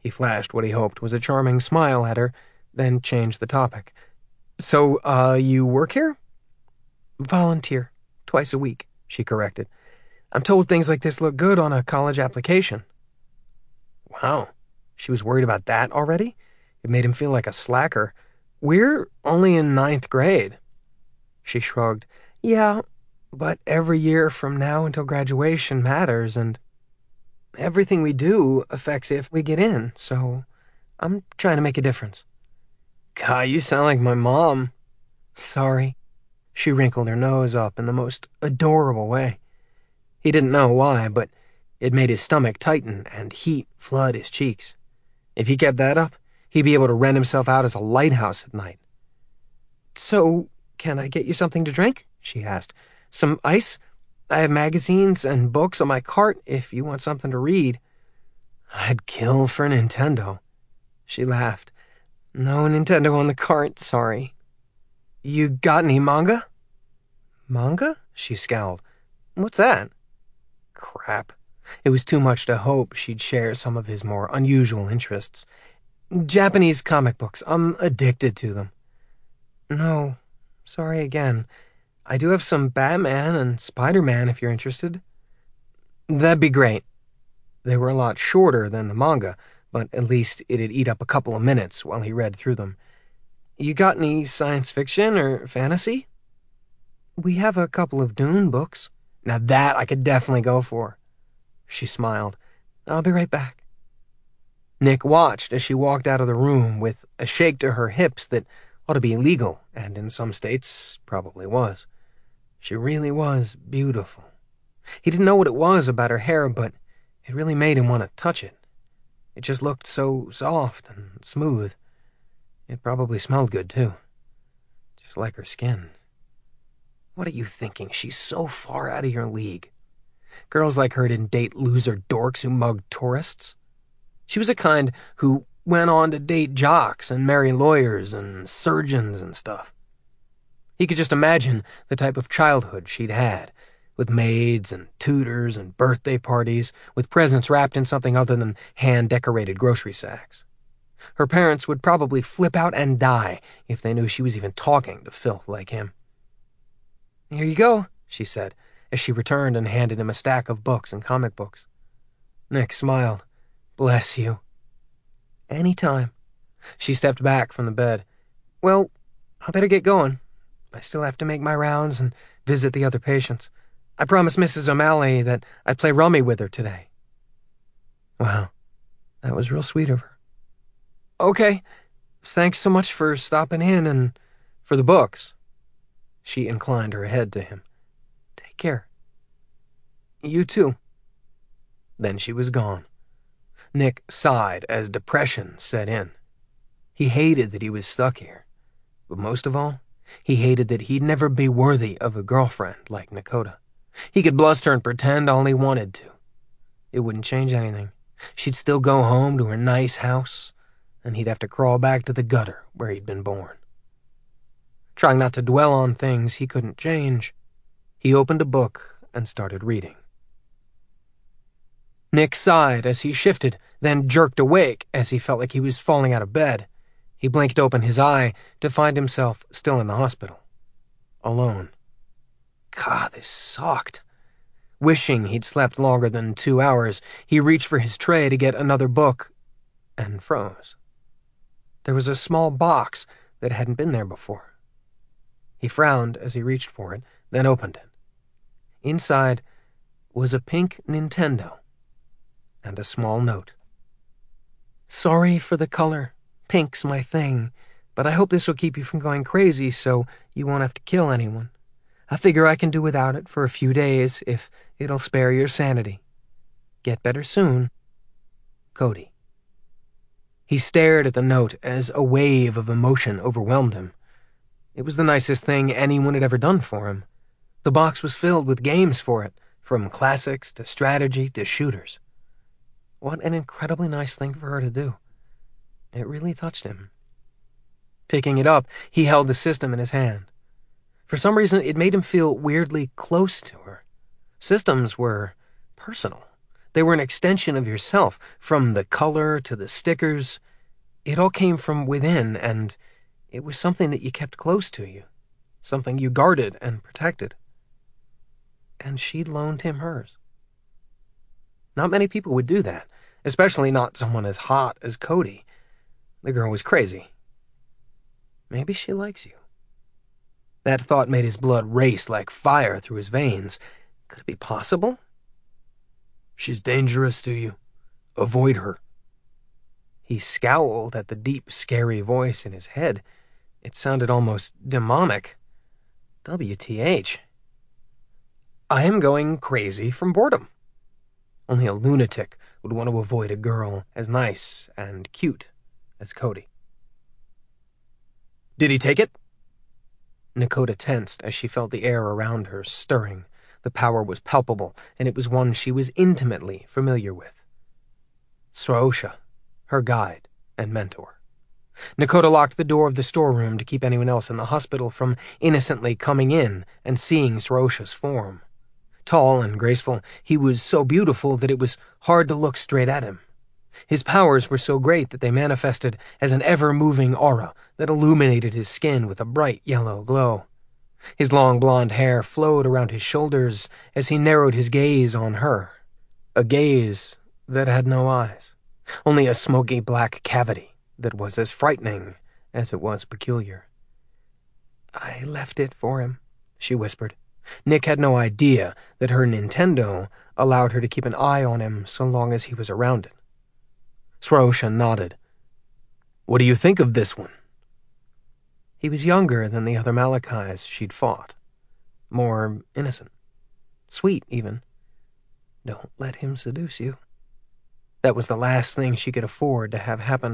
He flashed what he hoped was a charming smile at her, then changed the topic. So, you work here? Volunteer. Twice a week, she corrected. I'm told things like this look good on a college application. Wow. She was worried about that already? It made him feel like a slacker. We're only in 9th grade. She shrugged. Yeah, but every year from now until graduation matters, and everything we do affects if we get in, so I'm trying to make a difference. God, you sound like my mom. Sorry. She wrinkled her nose up in the most adorable way. He didn't know why, but it made his stomach tighten and heat flood his cheeks. If he kept that up, he'd be able to rent himself out as a lighthouse at night. So, can I get you something to drink? She asked. Some ice? I have magazines and books on my cart if you want something to read. I'd kill for Nintendo. She laughed. No Nintendo on the cart, sorry. You got any manga? Manga? She scowled. What's that? Crap. It was too much to hope she'd share some of his more unusual interests. Japanese comic books. I'm addicted to them. No, sorry again. I do have some Batman and Spider-Man if you're interested. That'd be great. They were a lot shorter than the manga, but at least it'd eat up a couple of minutes while he read through them. You got any science fiction or fantasy? We have a couple of Dune books. Now that I could definitely go for. She smiled. I'll be right back. Nick watched as she walked out of the room with a shake to her hips that ought to be illegal, and in some states probably was. She really was beautiful. He didn't know what it was about her hair, but it really made him want to touch it. It just looked so soft and smooth. It probably smelled good, too. Just like her skin. What are you thinking? She's so far out of your league. Girls like her didn't date loser dorks who mugged tourists. She was a kind who went on to date jocks and marry lawyers and surgeons and stuff. He could just imagine the type of childhood she'd had, with maids and tutors and birthday parties, with presents wrapped in something other than hand-decorated grocery sacks. Her parents would probably flip out and die if they knew she was even talking to filth like him. Here you go, she said, as she returned and handed him a stack of books and comic books. Nick smiled. Bless you. Any time. She stepped back from the bed. Well, I better get going. I still have to make my rounds and visit the other patients. I promised Mrs. O'Malley that I'd play rummy with her today. Wow, that was real sweet of her. Okay, thanks so much for stopping in and for the books. She inclined her head to him. Take care. You too. Then she was gone. Nick sighed as depression set in. He hated that he was stuck here. But most of all, he hated that he'd never be worthy of a girlfriend like Nakota. He could bluster and pretend all he wanted to. It wouldn't change anything. She'd still go home to her nice house, and he'd have to crawl back to the gutter where he'd been born. Trying not to dwell on things he couldn't change, he opened a book and started reading. Nick sighed as he shifted, then jerked awake as he felt like he was falling out of bed. He blinked open his eye to find himself still in the hospital. Alone. God, this sucked. Wishing he'd slept longer than 2 hours, he reached for his tray to get another book and froze. There was a small box that hadn't been there before. He frowned as he reached for it, then opened it. Inside was a pink Nintendo and a small note. Sorry for the color. Pink's my thing, but I hope this will keep you from going crazy so you won't have to kill anyone. I figure I can do without it for a few days if it'll spare your sanity. Get better soon. Cody. He stared at the note as a wave of emotion overwhelmed him. It was the nicest thing anyone had ever done for him. The box was filled with games for it, from classics to strategy to shooters. What an incredibly nice thing for her to do. It really touched him. Picking it up, he held the system in his hand. For some reason, it made him feel weirdly close to her. Systems were personal. They were an extension of yourself, from the color to the stickers. It all came from within, and it was something that you kept close to you, something you guarded and protected. And she'd loaned him hers. Not many people would do that, especially not someone as hot as Cody. The girl was crazy. Maybe she likes you. That thought made his blood race like fire through his veins. Could it be possible? She's dangerous to you. Avoid her. He scowled at the deep, scary voice in his head. It sounded almost demonic. WTH. I am going crazy from boredom. Only a lunatic would want to avoid a girl as nice and cute as Cody. Did he take it? Nakota tensed as she felt the air around her stirring. The power was palpable, and it was one she was intimately familiar with. Sraosha, her guide and mentor. Nakota locked the door of the storeroom to keep anyone else in the hospital from innocently coming in and seeing Sraosha's form. Tall and graceful, he was so beautiful that it was hard to look straight at him. His powers were so great that they manifested as an ever-moving aura that illuminated his skin with a bright yellow glow. His long blonde hair flowed around his shoulders as he narrowed his gaze on her. A gaze that had no eyes, only a smoky black cavity that was as frightening as it was peculiar. I left it for him, she whispered. Nick had no idea that her Nintendo allowed her to keep an eye on him so long as he was around it. Sraosha nodded. What do you think of this one? He was younger than the other Malachis she'd fought. More innocent. Sweet, even. Don't let him seduce you. That was the last thing she could afford to have happen.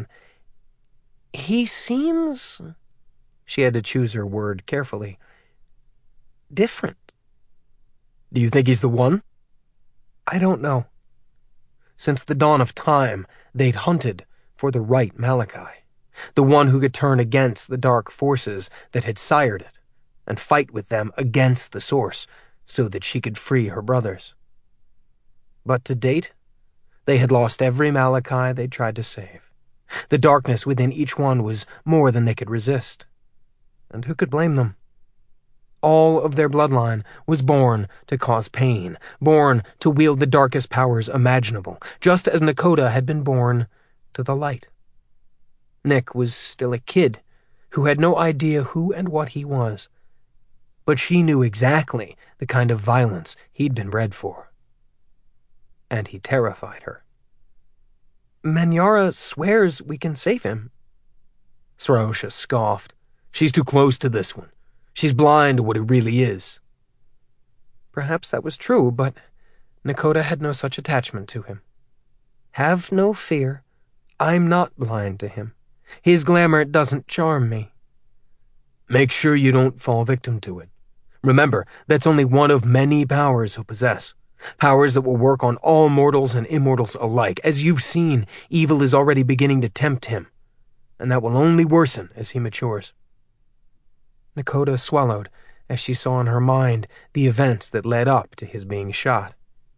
He seems... She had to choose her word carefully. Different. Do you think he's the one? I don't know. Since the dawn of time, they'd hunted for the right Malachi, the one who could turn against the dark forces that had sired it, and fight with them against the source so that she could free her brothers. But to date, they had lost every Malachi they'd tried to save. The darkness within each one was more than they could resist. And who could blame them? All of their bloodline was born to cause pain, born to wield the darkest powers imaginable, just as Nakota had been born to the light. Nick was still a kid who had no idea who and what he was, but she knew exactly the kind of violence he'd been bred for. And he terrified her. Manyara swears we can save him. Sraosha scoffed. She's too close to this one. She's blind to what it really is. Perhaps that was true, but Nakota had no such attachment to him. Have no fear. I'm not blind to him. His glamour doesn't charm me. Make sure you don't fall victim to it. Remember, that's only one of many powers he'll possess. Powers that will work on all mortals and immortals alike. As you've seen, evil is already beginning to tempt him, and that will only worsen as he matures. Nakota swallowed as she saw in her mind the events that led up to his being shot.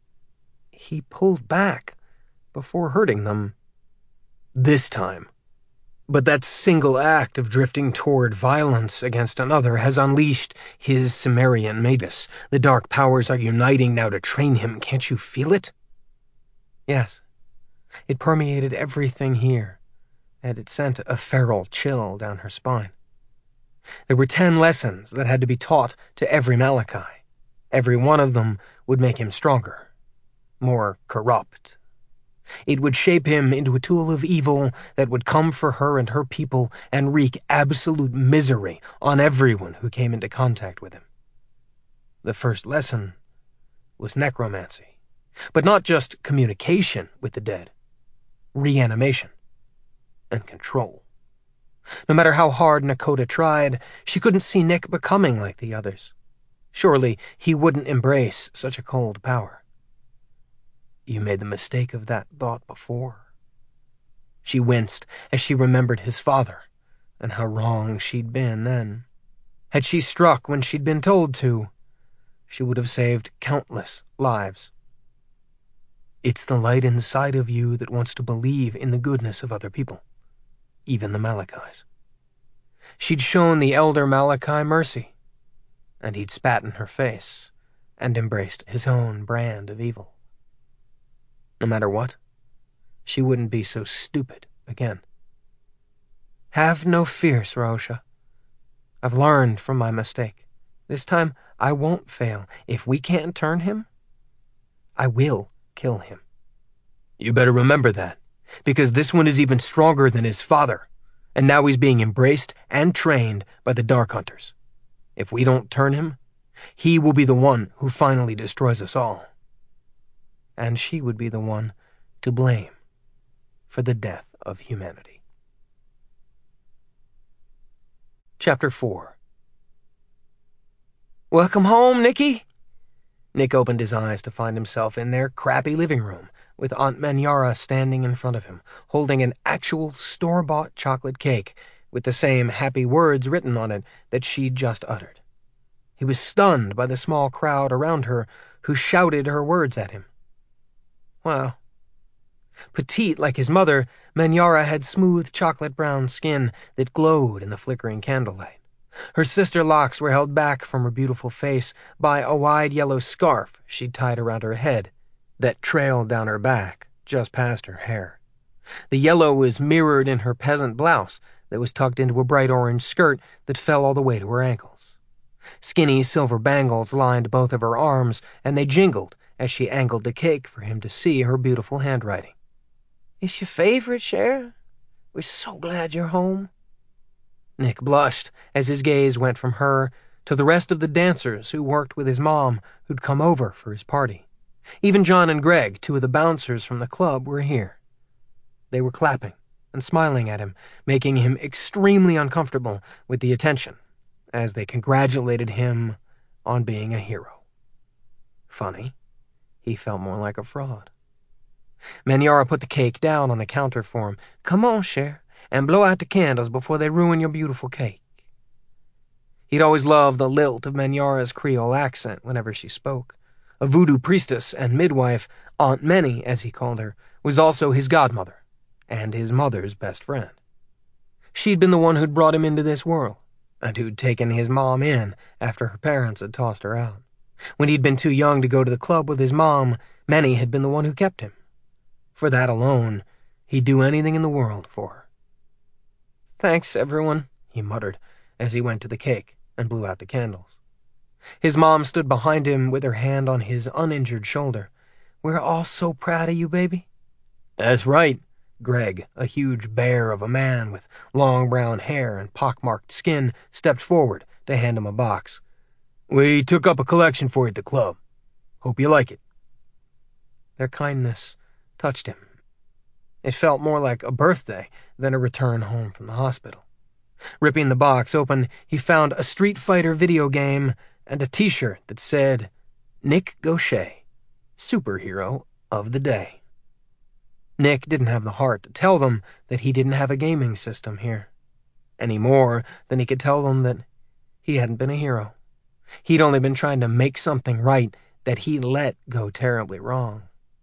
He pulled back before hurting them. This time. But that single act of drifting toward violence against another has unleashed his Cimmerian magus. The dark powers are uniting now to train him. Can't you feel it? Yes. It permeated everything here, and it sent a feral chill down her spine. There were 10 lessons that had to be taught to every Malachi. Every one of them would make him stronger, more corrupt. It would shape him into a tool of evil that would come for her and her people and wreak absolute misery on everyone who came into contact with him. The first lesson was necromancy, but not just communication with the dead, reanimation and control. No matter how hard Nakota tried, she couldn't see Nick becoming like the others. Surely he wouldn't embrace such a cold power. You made the mistake of that thought before. She winced as she remembered his father and how wrong she'd been then. Had she struck when she'd been told to, she would have saved countless lives. It's the light inside of you that wants to believe in the goodness of other people, even the Malachis. She'd shown the elder Malachi mercy, and he'd spat in her face and embraced his own brand of evil. No matter what, she wouldn't be so stupid again. Have no fear, Sraosha. I've learned from my mistake. This time, I won't fail. If we can't turn him, I will kill him. You better remember that, because this one is even stronger than his father, and now he's being embraced and trained by the Dark Hunters. If we don't turn him, he will be the one who finally destroys us all. And she would be the one to blame for the death of humanity. Chapter 4. Welcome home, Nicky. Nick opened his eyes to find himself in their crappy living room, with Aunt Manyara standing in front of him, holding an actual store-bought chocolate cake with the same happy words written on it that she'd just uttered. He was stunned by the small crowd around her who shouted her words at him. Wow. Petite like his mother, Manyara had smooth chocolate-brown skin that glowed in the flickering candlelight. Her sister locks were held back from her beautiful face by a wide yellow scarf she'd tied around her head that trailed down her back, just past her hair. The yellow was mirrored in her peasant blouse that was tucked into a bright orange skirt that fell all the way to her ankles. Skinny silver bangles lined both of her arms, and they jingled as she angled the cake for him to see her beautiful handwriting. It's your favorite, Cher? We're so glad you're home. Nick blushed as his gaze went from her to the rest of the dancers who worked with his mom who'd come over for his party. Even John and Greg, two of the bouncers from the club, were here. They were clapping and smiling at him, making him extremely uncomfortable with the attention, as they congratulated him on being a hero. Funny, he felt more like a fraud. Manyara put the cake down on the counter for him. Come on, Cher, and blow out the candles before they ruin your beautiful cake. He'd always loved the lilt of Manyara's Creole accent whenever she spoke. A voodoo priestess and midwife, Aunt Many, as he called her, was also his godmother, and his mother's best friend. She'd been the one who'd brought him into this world, and who'd taken his mom in after her parents had tossed her out. When he'd been too young to go to the club with his mom, Many had been the one who kept him. For that alone, he'd do anything in the world for her. Thanks, everyone, he muttered as he went to the cake and blew out the candles. His mom stood behind him with her hand on his uninjured shoulder. We're all so proud of you, baby. That's right. Greg, a huge bear of a man with long brown hair and pockmarked skin, stepped forward to hand him a box. We took up a collection for you at the club. Hope you like it. Their kindness touched him. It felt more like a birthday than a return home from the hospital. Ripping the box open, he found a Street Fighter video game and a t-shirt that said, Nick Gaucher, Superhero of the Day. Nick didn't have the heart to tell them that he didn't have a gaming system here, any more than he could tell them that he hadn't been a hero. He'd only been trying to make something right that he let go terribly wrong.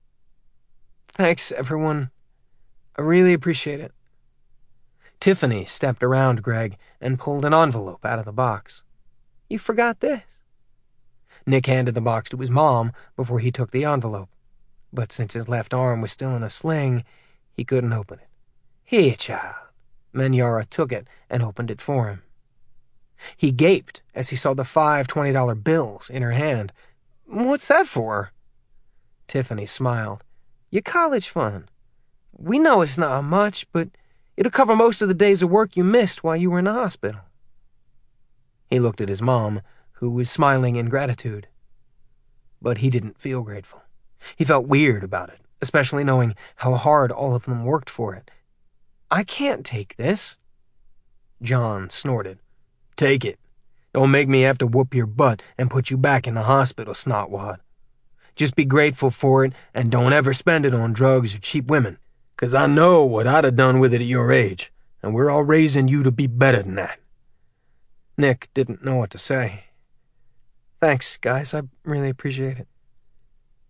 Thanks, everyone. I really appreciate it. Tiffany stepped around Greg and pulled an envelope out of the box. You forgot this. Nick handed the box to his mom before he took the envelope, but since his left arm was still in a sling, he couldn't open it. Here, child. Manyara took it and opened it for him. He gaped as he saw the 5 $20 bills in her hand. What's that for? Tiffany smiled. Your college fund. We know it's not much, but it'll cover most of the days of work you missed while you were in the hospital. He looked at his mom, who was smiling in gratitude. But he didn't feel grateful. He felt weird about it, especially knowing how hard all of them worked for it. I can't take this. John snorted. Take it. Don't make me have to whoop your butt and put you back in the hospital, snotwad. Just be grateful for it and don't ever spend it on drugs or cheap women, 'cause I know what I'd have done with it at your age, and we're all raising you to be better than that. Nick didn't know what to say. Thanks, guys. I really appreciate it.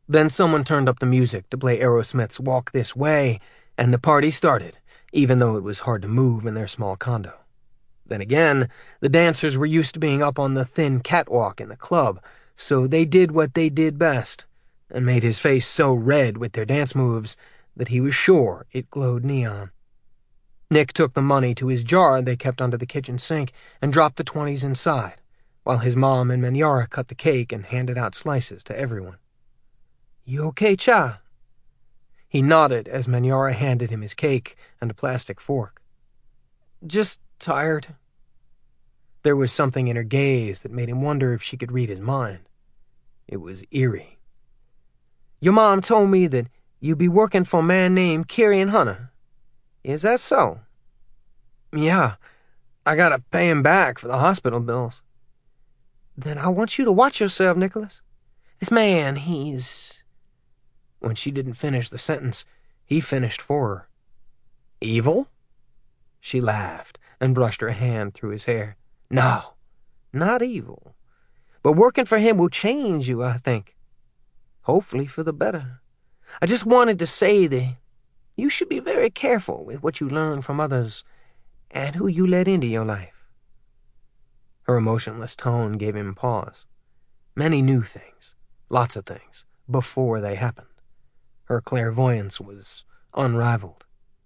Then someone turned up the music to play Aerosmith's Walk This Way, and the party started, even though it was hard to move in their small condo. Then again, the dancers were used to being up on the thin catwalk in the club, so they did what they did best, and made his face so red with their dance moves that he was sure it glowed neon. Nick took the money to his jar they kept under the kitchen sink and dropped the 20s inside, while his mom and Manyara cut the cake and handed out slices to everyone. "You okay, Cha?" He nodded as Manyara handed him his cake and a plastic fork. "Just tired." There was something in her gaze that made him wonder if she could read his mind. It was eerie. "Your mom told me that you'd be working for a man named Kirian Hunter. Is that so?" "Yeah, I gotta pay him back for the hospital bills." "Then I want you to watch yourself, Nicholas. This man, he's—" When she didn't finish the sentence, he finished for her. "Evil?" She laughed and brushed her hand through his hair. "No, not evil. But working for him will change you, I think. Hopefully for the better. I just wanted to say that you should be very careful with what you learn from others and who you let into your life." Her emotionless tone gave him pause. Many knew things, lots of things, before they happened. Her clairvoyance was unrivaled.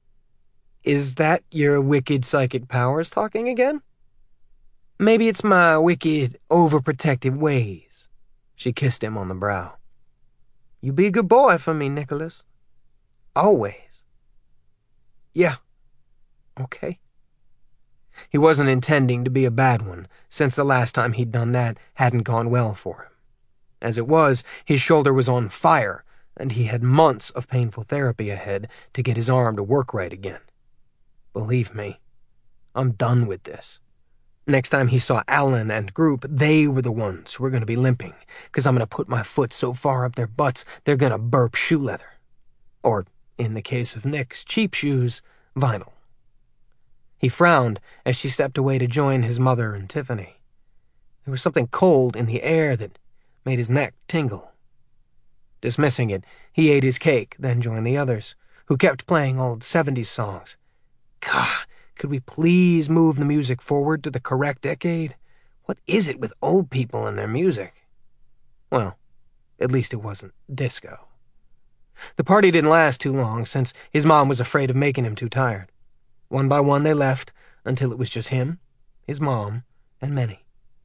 "Is that your wicked psychic powers talking again?" "Maybe it's my wicked, overprotective ways." She kissed him on the brow. "You be a good boy for me, Nicholas. Always." "Yeah. Okay." He wasn't intending to be a bad one, since the last time he'd done that hadn't gone well for him. As it was, his shoulder was on fire, and he had months of painful therapy ahead to get his arm to work right again. Believe me, I'm done with this. Next time he saw Alan and Group, they were the ones who were going to be limping, because I'm going to put my foot so far up their butts they're going to burp shoe leather. Or, in the case of Nick's cheap shoes, vinyl. He frowned as she stepped away to join his mother and Tiffany. There was something cold in the air that made his neck tingle. Dismissing it, he ate his cake, then joined the others, who kept playing old 70s songs. God, could we please move the music forward to the correct decade? What is it with old people and their music? Well, at least it wasn't disco. The party didn't last too long, since his mom was afraid of making him too tired. One by one they left, until it was just him, his mom, and Manny.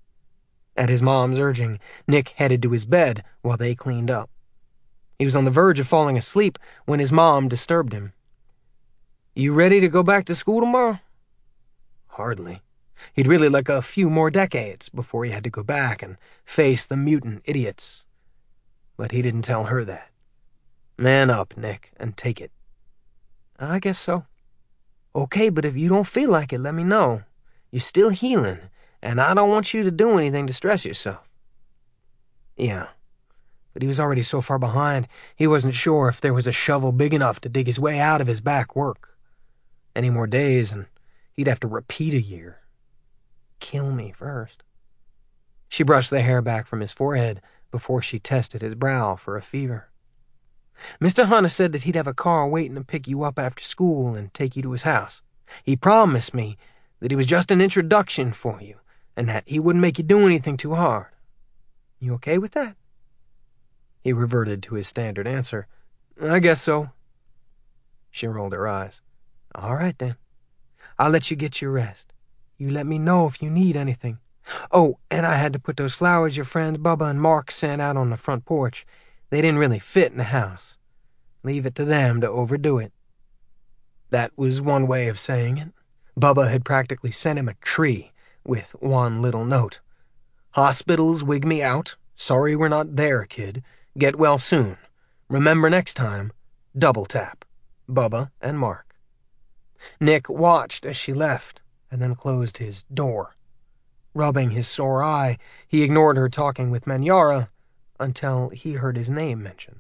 At his mom's urging, Nick headed to his bed while they cleaned up. He was on the verge of falling asleep when his mom disturbed him. "You ready to go back to school tomorrow?" Hardly. He'd really like a few more decades before he had to go back and face the mutant idiots. But he didn't tell her that. Man up, Nick, and take it. "I guess so." "Okay, but if you don't feel like it, let me know. You're still healing, and I don't want you to do anything to stress yourself." Yeah, but he was already so far behind, he wasn't sure if there was a shovel big enough to dig his way out of his back work. Any more days, and he'd have to repeat a year. Kill me first. She brushed the hair back from his forehead before she tested his brow for a fever. "Mr. Hunter said that he'd have a car waiting to pick you up after school and take you to his house. He promised me that he was just an introduction for you, and that he wouldn't make you do anything too hard. You okay with that?" He reverted to his standard answer. "I guess so." She rolled her eyes. "All right, then. I'll let you get your rest. You let me know if you need anything. Oh, and I had to put those flowers your friends Bubba and Mark sent out on the front porch. They didn't really fit in the house. Leave it to them to overdo it." That was one way of saying it. Bubba had practically sent him a tree with one little note. "Hospitals wig me out. Sorry we're not there, kid. Get well soon. Remember next time, double tap. Bubba and Mark." Nick watched as she left, and then closed his door. Rubbing his sore eye, he ignored her talking with Manyara until he heard his name mentioned.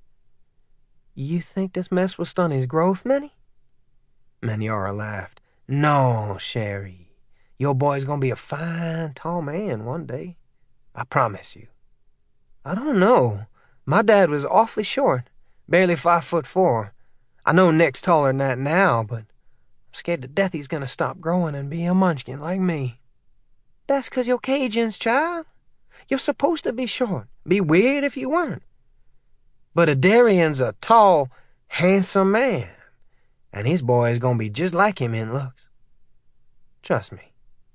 "You think this mess will stunt his growth, Manny?" Manyara laughed. "No, Sherry. Your boy's gonna be a fine, tall man one day. I promise you." "I don't know. My dad was awfully short, barely 5'4". I know Nick's taller than that now, but I'm scared to death he's gonna stop growing and be a munchkin like me." "That's 'cause you're Cajuns, child. You're supposed to be short. Be weird if you weren't. But a Darion's a tall, handsome man, and his boy is gonna be just like him in looks. Trust me."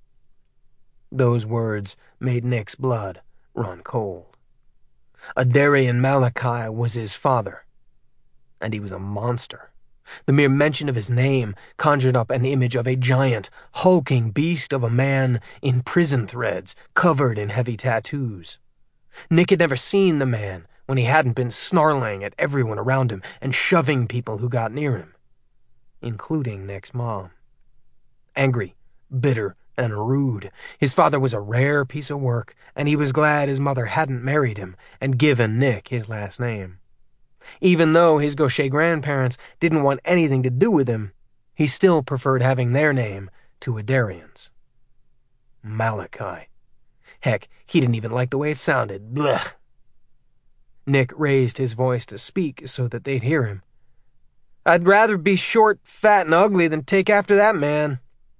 Those words made Nick's blood run cold. Adarian Malachi was his father, and he was a monster. The mere mention of his name conjured up an image of a giant, hulking beast of a man in prison threads, covered in heavy tattoos. Nick had never seen the man when he hadn't been snarling at everyone around him and shoving people who got near him, including Nick's mom. Angry, bitter, and rude, his father was a rare piece of work, and he was glad his mother hadn't married him and given Nick his last name. Even though his Gaucher grandparents didn't want anything to do with him, he still preferred having their name to Adarian's. Malachi. Heck, he didn't even like the way it sounded. Blech. Nick raised his voice to speak so that they'd hear him. "I'd rather be short, fat, and ugly than take after that man."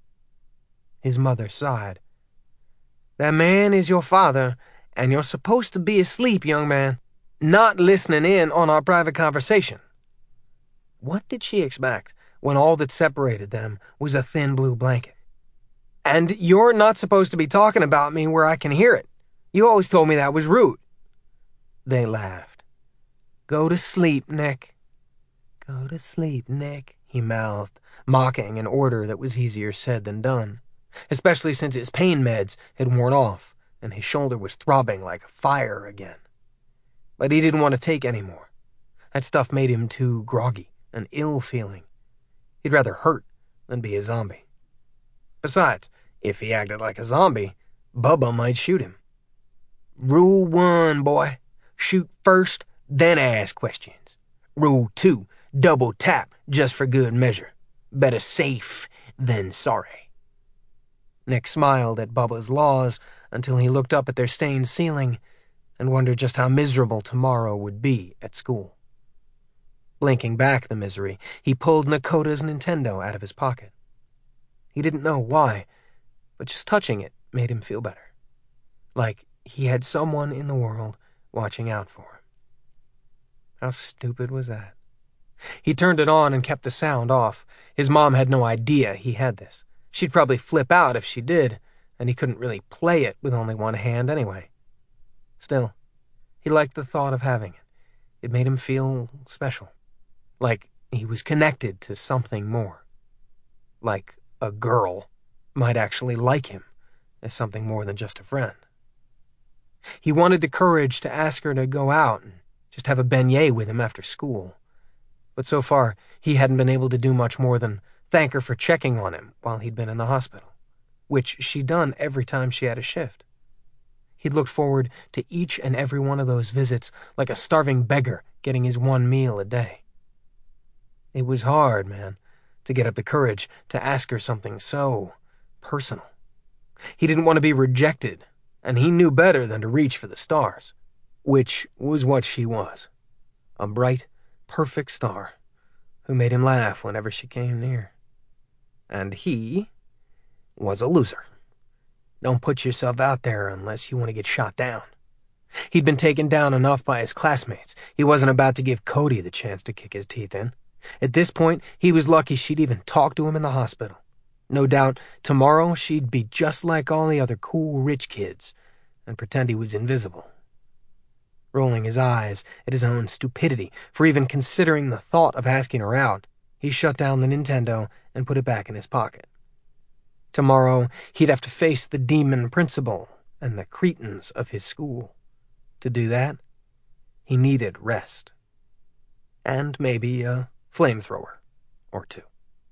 His mother sighed. "That man is your father, and you're supposed to be asleep, young man, not listening in on our private conversation." What did she expect when all that separated them was a thin blue blanket? "And you're not supposed to be talking about me where I can hear it. You always told me that was rude." They laughed. "Go to sleep, Nick. Go to sleep, Nick," he mouthed, mocking an order that was easier said than done, especially since his pain meds had worn off and his shoulder was throbbing like fire again. But he didn't want to take any more. That stuff made him too groggy and ill-feeling. He'd rather hurt than be a zombie. Besides, if he acted like a zombie, Bubba might shoot him. Rule 1, boy. Shoot first, then ask questions. Rule 2, double tap just for good measure. Better safe than sorry. Nick smiled at Bubba's laws until he looked up at their stained ceiling and wondered just how miserable tomorrow would be at school. Blinking back the misery, he pulled Nakota's Nintendo out of his pocket. He didn't know why, but just touching it made him feel better. Like he had someone in the world watching out for him. How stupid was that? He turned it on and kept the sound off. His mom had no idea he had this. She'd probably flip out if she did, and he couldn't really play it with only one hand anyway. Still, he liked the thought of having it. It made him feel special. Like he was connected to something more. Like a girl might actually like him as something more than just a friend. He wanted the courage to ask her to go out and just have a beignet with him after school. But so far, he hadn't been able to do much more than thank her for checking on him while he'd been in the hospital, which she'd done every time she had a shift. He'd looked forward to each and every one of those visits like a starving beggar getting his one meal a day. It was hard, man, to get up the courage to ask her something so personal. He didn't want to be rejected, and he knew better than to reach for the stars, which was what she was. A bright, perfect star who made him laugh whenever she came near. And he was a loser. Don't put yourself out there unless you want to get shot down. He'd been taken down enough by his classmates. He wasn't about to give Cody the chance to kick his teeth in. At this point, he was lucky she'd even talk to him in the hospital. No doubt, tomorrow she'd be just like all the other cool rich kids and pretend he was invisible. Rolling his eyes at his own stupidity for even considering the thought of asking her out, he shut down the Nintendo and put it back in his pocket. Tomorrow, he'd have to face the demon principal and the cretins of his school. To do that, he needed rest. And maybe a flamethrower or two.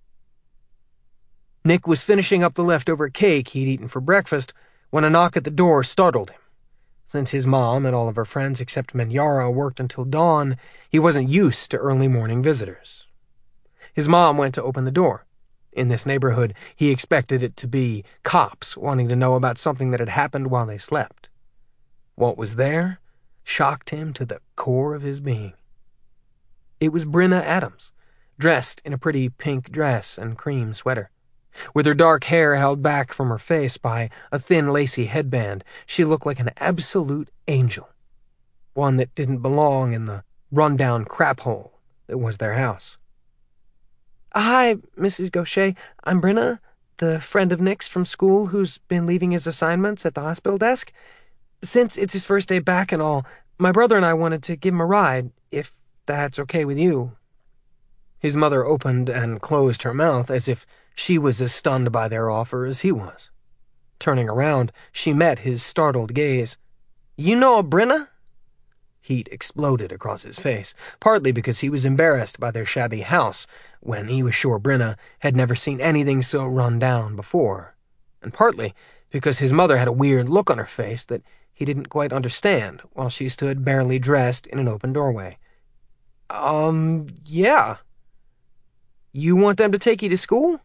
Nick was finishing up the leftover cake he'd eaten for breakfast when a knock at the door startled him. Since his mom and all of her friends except Menyara worked until dawn, he wasn't used to early morning visitors. His mom went to open the door. In this neighborhood, he expected it to be cops wanting to know about something that had happened while they slept. What was there shocked him to the core of his being. It was Brenna Adams, dressed in a pretty pink dress and cream sweater. With her dark hair held back from her face by a thin, lacy headband, she looked like an absolute angel, one that didn't belong in the run-down crap hole that was their house. "Hi, Mrs. Gaucher. I'm Brenna, the friend of Nick's from school who's been leaving his assignments at the hospital desk. Since it's his first day back and all, my brother and I wanted to give him a ride, if that's okay with you." His mother opened and closed her mouth as if she was as stunned by their offer as he was. Turning around, she met his startled gaze. "You know Brenna?" Heat exploded across his face, partly because he was embarrassed by their shabby house, when he was sure Brenna had never seen anything so run down before, and partly because his mother had a weird look on her face that he didn't quite understand while she stood barely dressed in an open doorway. Yeah. You want them to take you to school?"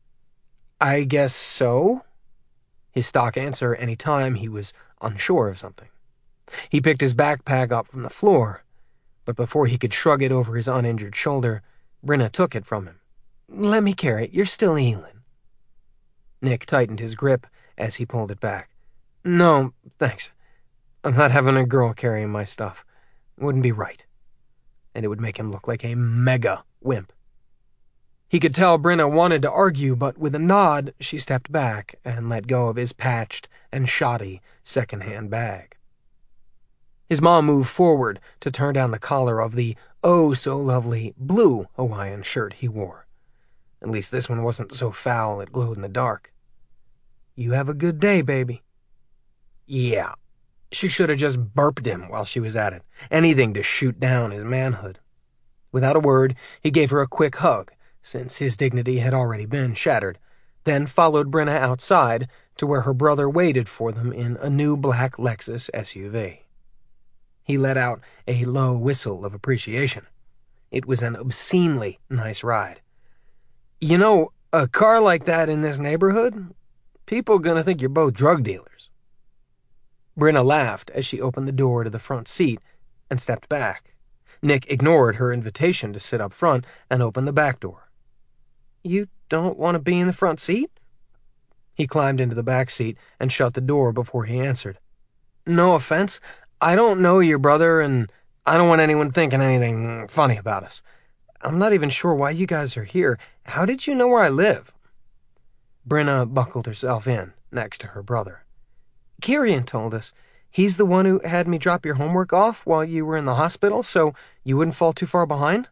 "I guess so," his stock answer any time he was unsure of something. He picked his backpack up from the floor, but before he could shrug it over his uninjured shoulder, Brenna took it from him. "Let me carry it. You're still healing." Nick tightened his grip as he pulled it back. "No, thanks. I'm not having a girl carrying my stuff. Wouldn't be right. And it would make him look like a mega wimp." He could tell Brenna wanted to argue, but with a nod, she stepped back and let go of his patched and shoddy second-hand bag. His mom moved forward to turn down the collar of the oh-so-lovely blue Hawaiian shirt he wore. At least this one wasn't so foul it glowed in the dark. "You have a good day, baby." Yeah, she should have just burped him while she was at it, anything to shoot down his manhood. Without a word, he gave her a quick hug, since his dignity had already been shattered, then followed Brenna outside to where her brother waited for them in a new black Lexus SUV. He let out a low whistle of appreciation. It was an obscenely nice ride. "You know, a car like that in this neighborhood, people gonna think you're both drug dealers." Brenna laughed as she opened the door to the front seat and stepped back. Nick ignored her invitation to sit up front and opened the back door. "You don't want to be in the front seat?" He climbed into the back seat and shut the door before he answered. "No offense. I don't know your brother, and I don't want anyone thinking anything funny about us. I'm not even sure why you guys are here. How did you know where I live?" Brenna buckled herself in next to her brother. "Kirian told us. He's the one who had me drop your homework off while you were in the hospital so you wouldn't fall too far behind."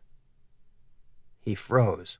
He froze.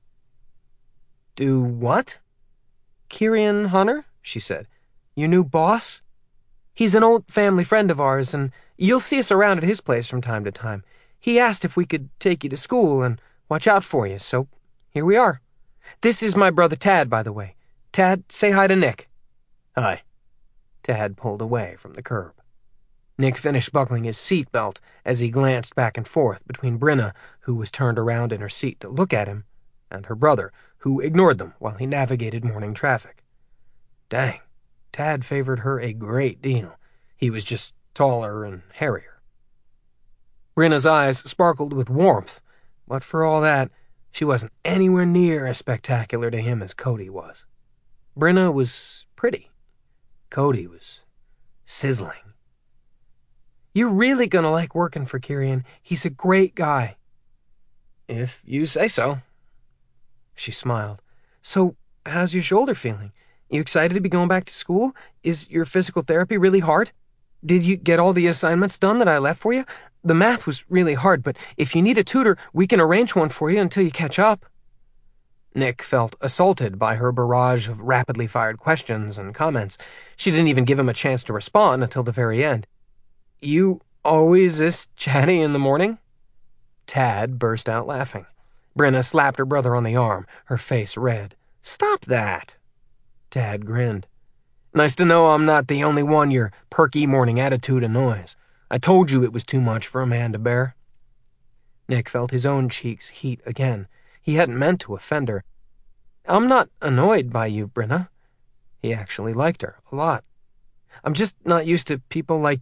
"Do what?" "Kirian Hunter," she said. "Your new boss? He's an old family friend of ours, and you'll see us around at his place from time to time. He asked if we could take you to school and watch out for you, so here we are. This is my brother Tad, by the way. Tad, say hi to Nick." "Hi." Tad pulled away from the curb. Nick finished buckling his seatbelt as he glanced back and forth between Brenna, who was turned around in her seat to look at him, and her brother, who ignored them while he navigated morning traffic. Dang, Tad favored her a great deal. He was just taller and hairier. Brenna's eyes sparkled with warmth, but for all that, she wasn't anywhere near as spectacular to him as Cody was. Brenna was pretty. Cody was sizzling. "You're really gonna like working for Kirian. He's a great guy." "If you say so." She smiled. "So, how's your shoulder feeling? You excited to be going back to school? Is your physical therapy really hard? Did you get all the assignments done that I left for you? The math was really hard, but if you need a tutor, we can arrange one for you until you catch up." Nick felt assaulted by her barrage of rapidly fired questions and comments. She didn't even give him a chance to respond until the very end. "You always this chatty in the morning?" Tad burst out laughing. Brenna slapped her brother on the arm, her face red. "Stop that." Tad grinned. "Nice to know I'm not the only one your perky morning attitude annoys. I told you it was too much for a man to bear." Nick felt his own cheeks heat again. He hadn't meant to offend her. "I'm not annoyed by you, Brenna." He actually liked her a lot. "I'm just not used to people like you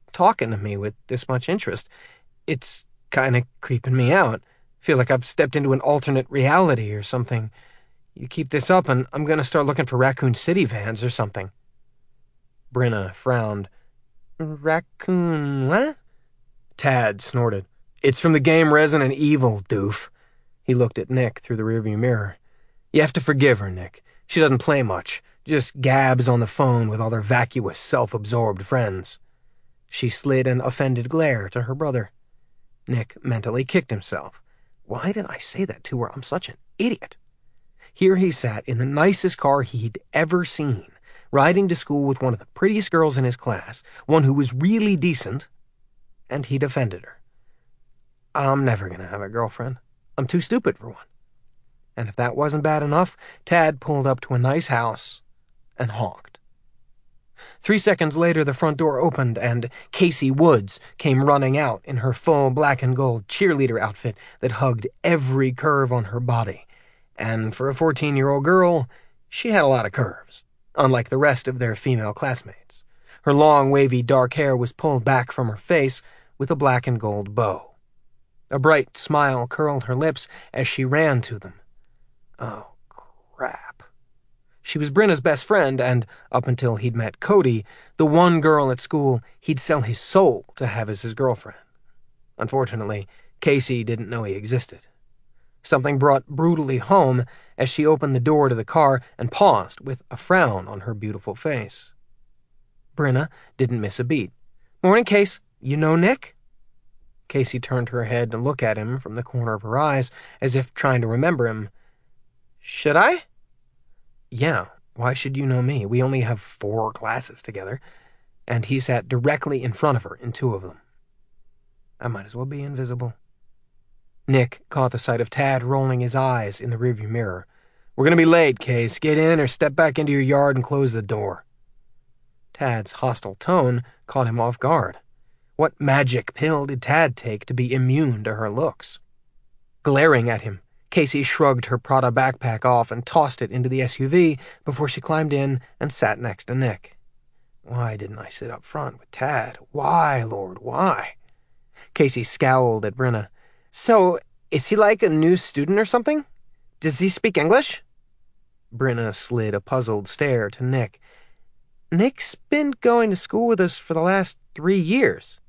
talking to me with this much interest. It's kind of creeping me out. Feel like I've stepped into an alternate reality or something. You keep this up and I'm gonna start looking for Raccoon City vans or something." Brenna frowned. "Raccoon what?" Tad snorted. "It's from the game Resident Evil, doof." He looked at Nick through the rearview mirror. "You have to forgive her, Nick. She doesn't play much, just gabs on the phone with all her vacuous, self-absorbed friends." She slid an offended glare to her brother. Nick mentally kicked himself. Why did I say that to her? I'm such an idiot. Here he sat in the nicest car he'd ever seen, riding to school with one of the prettiest girls in his class, one who was really decent, and he'd offended her. I'm never going to have a girlfriend. I'm too stupid for one. And if that wasn't bad enough, Tad pulled up to a nice house and honked. 3 seconds later, the front door opened and Casey Woods came running out in her full black and gold cheerleader outfit that hugged every curve on her body. And for a 14-year-old girl, she had a lot of curves, unlike the rest of their female classmates. Her long, wavy, dark hair was pulled back from her face with a black and gold bow. A bright smile curled her lips as she ran to them. Oh, crap. She was Brenna's best friend, and up until he'd met Cody, the one girl at school he'd sell his soul to have as his girlfriend. Unfortunately, Casey didn't know he existed. Something brought brutally home as she opened the door to the car and paused with a frown on her beautiful face. Brenna didn't miss a beat. "Morning, Case. You know Nick?" Casey turned her head to look at him from the corner of her eyes, as if trying to remember him. "Should I?" "Yeah, why should you know me? We only have 4 classes together." And he sat directly in front of her in 2 of them. I might as well be invisible. Nick caught the sight of Tad rolling his eyes in the rearview mirror. "We're going to be late, Case. Get in or step back into your yard and close the door." Tad's hostile tone caught him off guard. What magic pill did Tad take to be immune to her looks? Glaring at him, Casey shrugged her Prada backpack off and tossed it into the SUV before she climbed in and sat next to Nick. Why didn't I sit up front with Tad? Why, Lord, why? Casey scowled at Brenna. "So, is he like a new student or something? Does he speak English?" Brenna slid a puzzled stare to Nick. "Nick's been going to school with us for the last 3 years.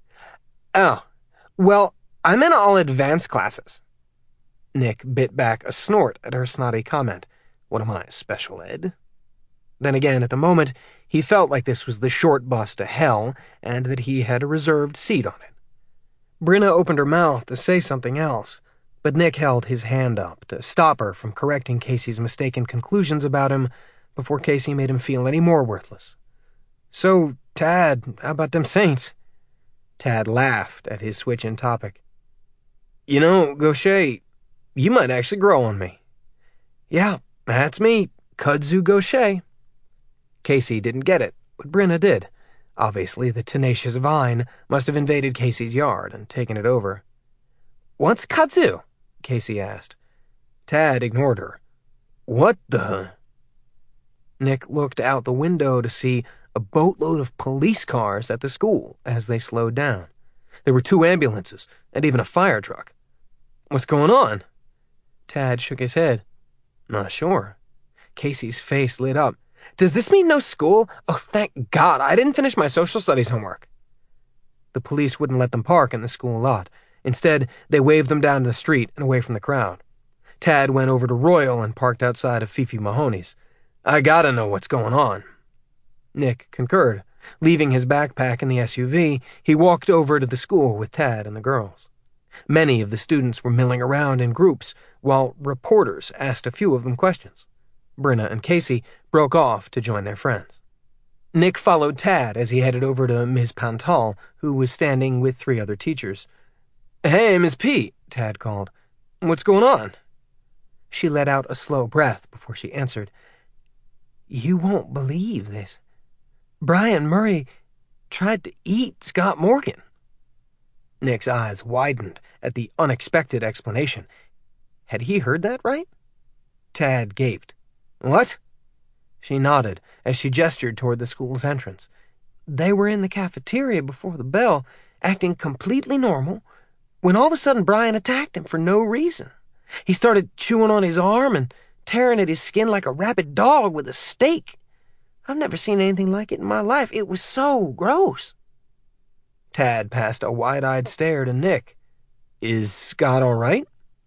"Oh, well, I'm in all advanced classes." Nick bit back a snort at her snotty comment. What am I, special ed? Then again, at the moment, he felt like this was the short bus to hell and that he had a reserved seat on it. Brenna opened her mouth to say something else, but Nick held his hand up to stop her from correcting Casey's mistaken conclusions about him before Casey made him feel any more worthless. "So, Tad, how about them Saints?" Tad laughed at his switch in topic. "You know, Gaucher, you might actually grow on me." "Yeah, that's me, Kudzu Gaucher." Casey didn't get it, but Brenna did. Obviously, the tenacious vine must have invaded Casey's yard and taken it over. "What's kudzu?" Casey asked. Tad ignored her. "What the?" Nick looked out the window to see a boatload of police cars at the school as they slowed down. There were 2 ambulances and even a fire truck. "What's going on?" Tad shook his head. "Not sure." Casey's face lit up. "Does this mean no school? Oh, thank God, I didn't finish my social studies homework." The police wouldn't let them park in the school lot. Instead, they waved them down to the street and away from the crowd. Tad went over to Royal and parked outside of Fifi Mahoney's. "I gotta know what's going on." Nick concurred. Leaving his backpack in the SUV, he walked over to the school with Tad and the girls. Many of the students were milling around in groups, while reporters asked a few of them questions. Brenna and Casey broke off to join their friends. Nick followed Tad as he headed over to Ms. Pantal, who was standing with 3 other teachers. "Hey, Miss P," Tad called. "What's going on?" She let out a slow breath before she answered. "You won't believe this. Brian Murray tried to eat Scott Morgan." Nick's eyes widened at the unexpected explanation. Had he heard that right? Tad gaped. "What?" She nodded as she gestured toward the school's entrance. they were in the cafeteria before the bell, acting completely normal, when all of a sudden Brian attacked him for no reason. He started chewing on his arm and tearing at his skin like a rabid dog with a stake. I've never seen anything like it in my life. It was so gross. Tad passed a wide-eyed stare to Nick. Is Scott all right?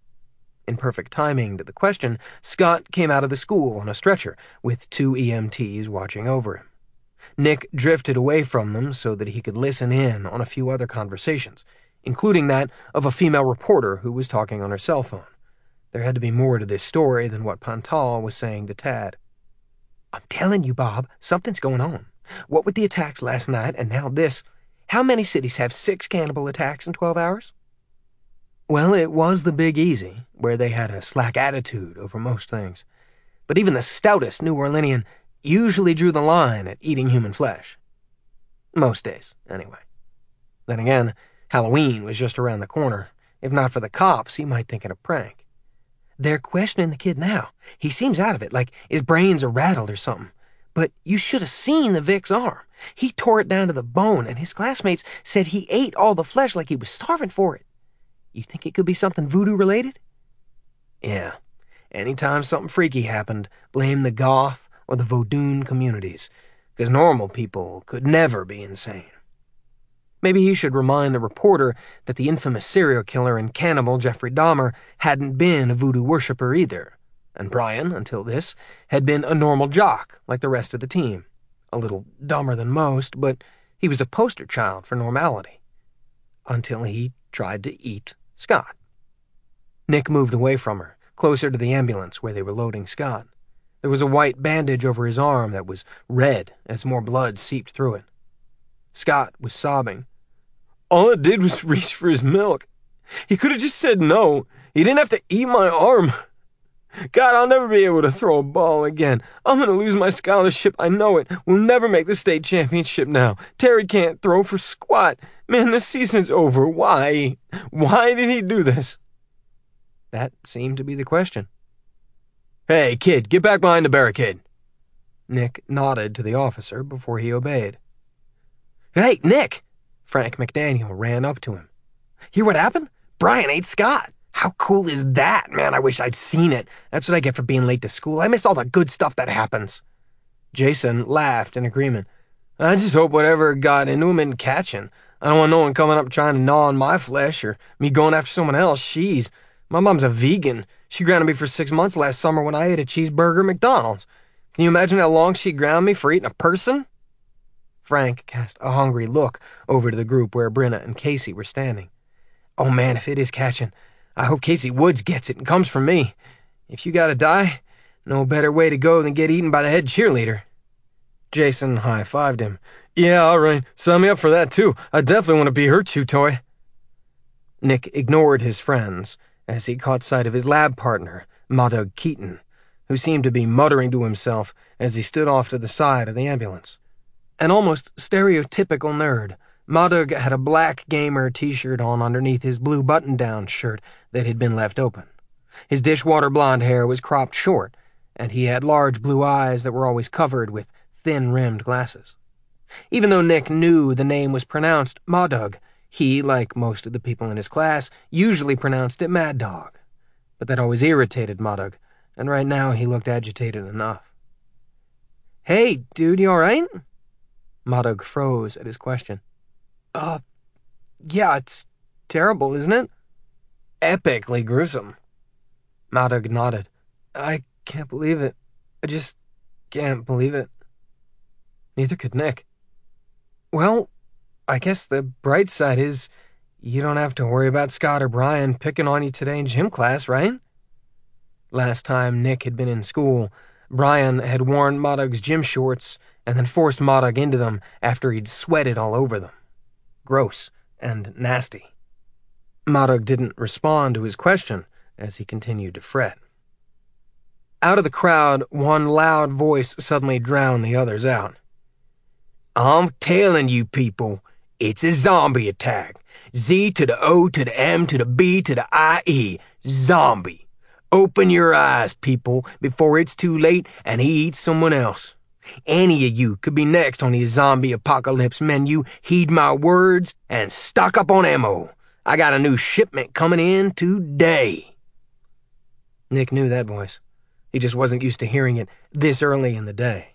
In perfect timing to the question, Scott came out of the school on a stretcher, with 2 EMTs watching over him. Nick drifted away from them so that he could listen in on a few other conversations, including that of a female reporter who was talking on her cell phone. There had to be more to this story than what Pantal was saying to Tad. I'm telling you, Bob, something's going on. What with the attacks last night and now this, how many cities have 6 cannibal attacks in 12 hours? Well, it was the Big Easy, where they had a slack attitude over most things. But even the stoutest New Orleanian usually drew the line at eating human flesh. Most days, anyway. Then again, Halloween was just around the corner. If not for the cops, he might think it a prank. They're questioning the kid now. He seems out of it, like his brains are rattled or something. But you should have seen the Vic's arm. He tore it down to the bone, and his classmates said he ate all the flesh like he was starving for it. You think it could be something voodoo-related? Yeah. Anytime something freaky happened, blame the goth or the Vodun communities, because normal people could never be insane. Maybe he should remind the reporter that the infamous serial killer and cannibal Jeffrey Dahmer hadn't been a voodoo worshiper either, and Brian, until this, had been a normal jock like the rest of the team. A little dumber than most, but he was a poster child for normality. Until he tried to eat Scott. Nick moved away from her, closer to the ambulance where they were loading Scott. There was a white bandage over his arm that was red as more blood seeped through it. Scott was sobbing. All I did was reach for his milk. He could have just said no. He didn't have to eat my arm. God, I'll never be able to throw a ball again. I'm going to lose my scholarship. I know it. We'll never make the state championship now. Terry can't throw for squat. Man, the season's over. Why? Why did he do this? That seemed to be the question. Hey, kid, get back behind the barricade. Nick nodded to the officer before he obeyed. Hey, Nick! Frank McDaniel ran up to him. Hear what happened? Brian ate Scott. How cool is that, man? I wish I'd seen it. That's what I get for being late to school. I miss all the good stuff that happens. Jason laughed in agreement. I just hope whatever got into him didn't catch him. I don't want no one coming up trying to gnaw on my flesh or me going after someone else. Sheesh. My mom's a vegan. She grounded me for 6 months last summer when I ate a cheeseburger at McDonald's. Can you imagine how long she grounded me for eating a person? Frank cast a hungry look over to the group where Brenna and Casey were standing. Oh man, if it is catching, I hope Casey Woods gets it and comes from me. If you gotta die, no better way to go than get eaten by the head cheerleader. Jason high-fived him. Yeah, all right. Sign me up for that, too. I definitely want to be her chew toy. Nick ignored his friends as he caught sight of his lab partner, Madug Keaton, who seemed to be muttering to himself as he stood off to the side of the ambulance. An almost stereotypical nerd, Madug had a black gamer t-shirt on underneath his blue button-down shirt that had been left open. His dishwater blonde hair was cropped short, and he had large blue eyes that were always covered with thin-rimmed glasses. Even though Nick knew the name was pronounced Madug, he, like most of the people in his class, usually pronounced it Mad Dog. But that always irritated Madug, and right now he looked agitated enough. Hey, dude, you all right? Madug froze at his question. Yeah, it's terrible, isn't it? Epically gruesome. Madug nodded. I can't believe it. I just can't believe it. Neither could Nick. Well, I guess the bright side is you don't have to worry about Scott or Brian picking on you today in gym class, right? Last time Nick had been in school, Brian had worn Madug's gym shorts and then forced Madug into them after he'd sweated all over them. Gross and nasty. Madug didn't respond to his question as he continued to fret. Out of the crowd, one loud voice suddenly drowned the others out. I'm telling you people, it's a zombie attack. Z to the O to the M to the B to the I-E. Zombie. Open your eyes, people, before it's too late and he eats someone else. Any of you could be next on the zombie apocalypse menu. Heed my words and stock up on ammo. I got a new shipment coming in today." Nick knew that voice. He just wasn't used to hearing it this early in the day.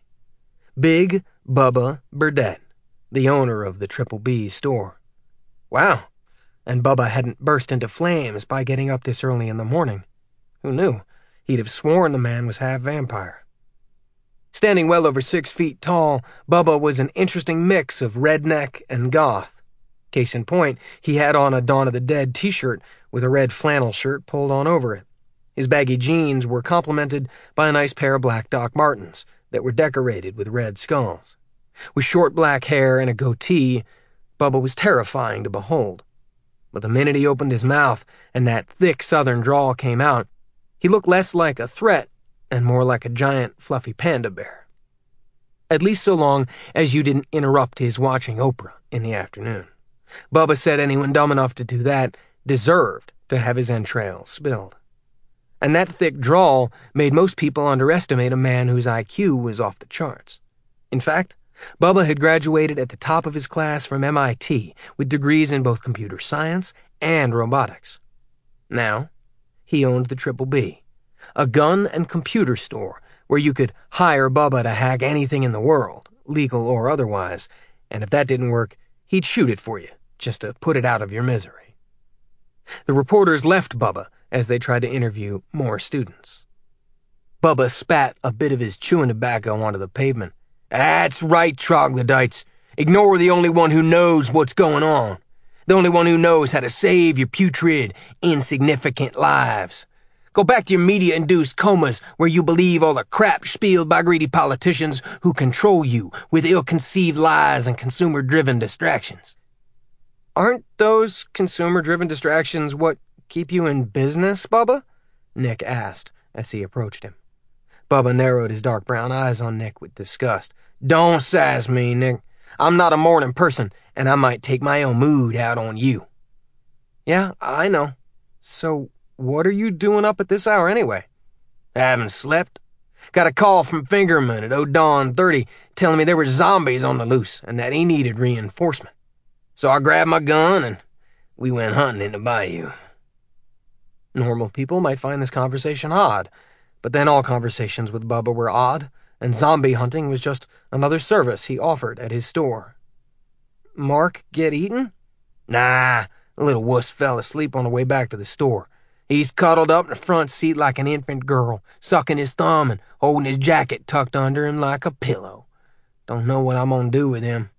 Big Bubba Burdett, the owner of the Triple B store. Wow, and Bubba hadn't burst into flames by getting up this early in the morning. Who knew? He'd have sworn the man was half vampire. Standing well over 6 feet tall, Bubba was an interesting mix of redneck and goth. Case in point, he had on a Dawn of the Dead t-shirt with a red flannel shirt pulled on over it. His baggy jeans were complemented by a nice pair of black Doc Martens that were decorated with red skulls. With short black hair and a goatee, Bubba was terrifying to behold. But the minute he opened his mouth and that thick southern drawl came out, he looked less like a threat and more like a giant, fluffy panda bear. At least so long as you didn't interrupt his watching Oprah in the afternoon. Bubba said anyone dumb enough to do that deserved to have his entrails spilled. And that thick drawl made most people underestimate a man whose IQ was off the charts. In fact, Bubba had graduated at the top of his class from MIT with degrees in both computer science and robotics. Now, he owned the Triple B, a gun and computer store where you could hire Bubba to hack anything in the world, legal or otherwise, and if that didn't work, he'd shoot it for you, just to put it out of your misery. The reporters left Bubba as they tried to interview more students. Bubba spat a bit of his chewing tobacco onto the pavement. "That's right, troglodytes. Ignore the only one who knows what's going on. The only one who knows how to save your putrid, insignificant lives. Go back to your media-induced comas where you believe all the crap spilled by greedy politicians who control you with ill-conceived lies and consumer-driven distractions." "Aren't those consumer-driven distractions what keep you in business, Bubba?" Nick asked as he approached him. Bubba narrowed his dark brown eyes on Nick with disgust. "Don't sass me, Nick. I'm not a morning person, and I might take my own mood out on you." "Yeah, I know. So what are you doing up at this hour anyway?" "Haven't slept. Got a call from Fingerman at dawn 30 telling me there were zombies on the loose and that he needed reinforcement. So I grabbed my gun and we went hunting in the bayou." Normal people might find this conversation odd, but then all conversations with Bubba were odd, and zombie hunting was just another service he offered at his store. "Mark get eaten?" "Nah, the little wuss fell asleep on the way back to the store. He's cuddled up in the front seat like an infant girl, sucking his thumb and holding his jacket tucked under him like a pillow. Don't know what I'm gonna do with him."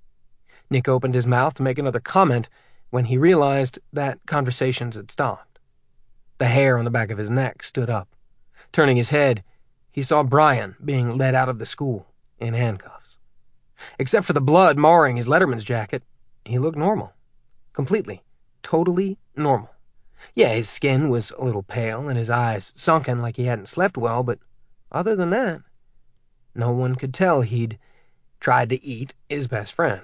Nick opened his mouth to make another comment when he realized that conversations had stopped. The hair on the back of his neck stood up. Turning his head, he saw Brian being led out of the school in handcuffs. Except for the blood marring his letterman's jacket, he looked normal. Completely, totally normal. Yeah, his skin was a little pale and his eyes sunken like he hadn't slept well, but other than that, no one could tell he'd tried to eat his best friend.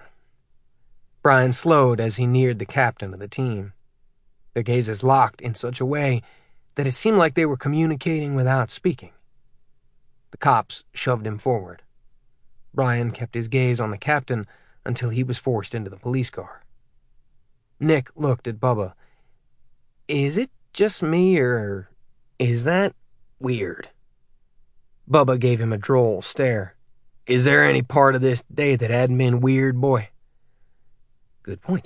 Brian slowed as he neared the captain of the team. Their gazes locked in such a way that it seemed like they were communicating without speaking. The cops shoved him forward. Brian kept his gaze on the captain until he was forced into the police car. Nick looked at Bubba. "Is it just me, or is that weird?" Bubba gave him a droll stare. "Is there any part of this day that hadn't been weird, boy?" "Good point."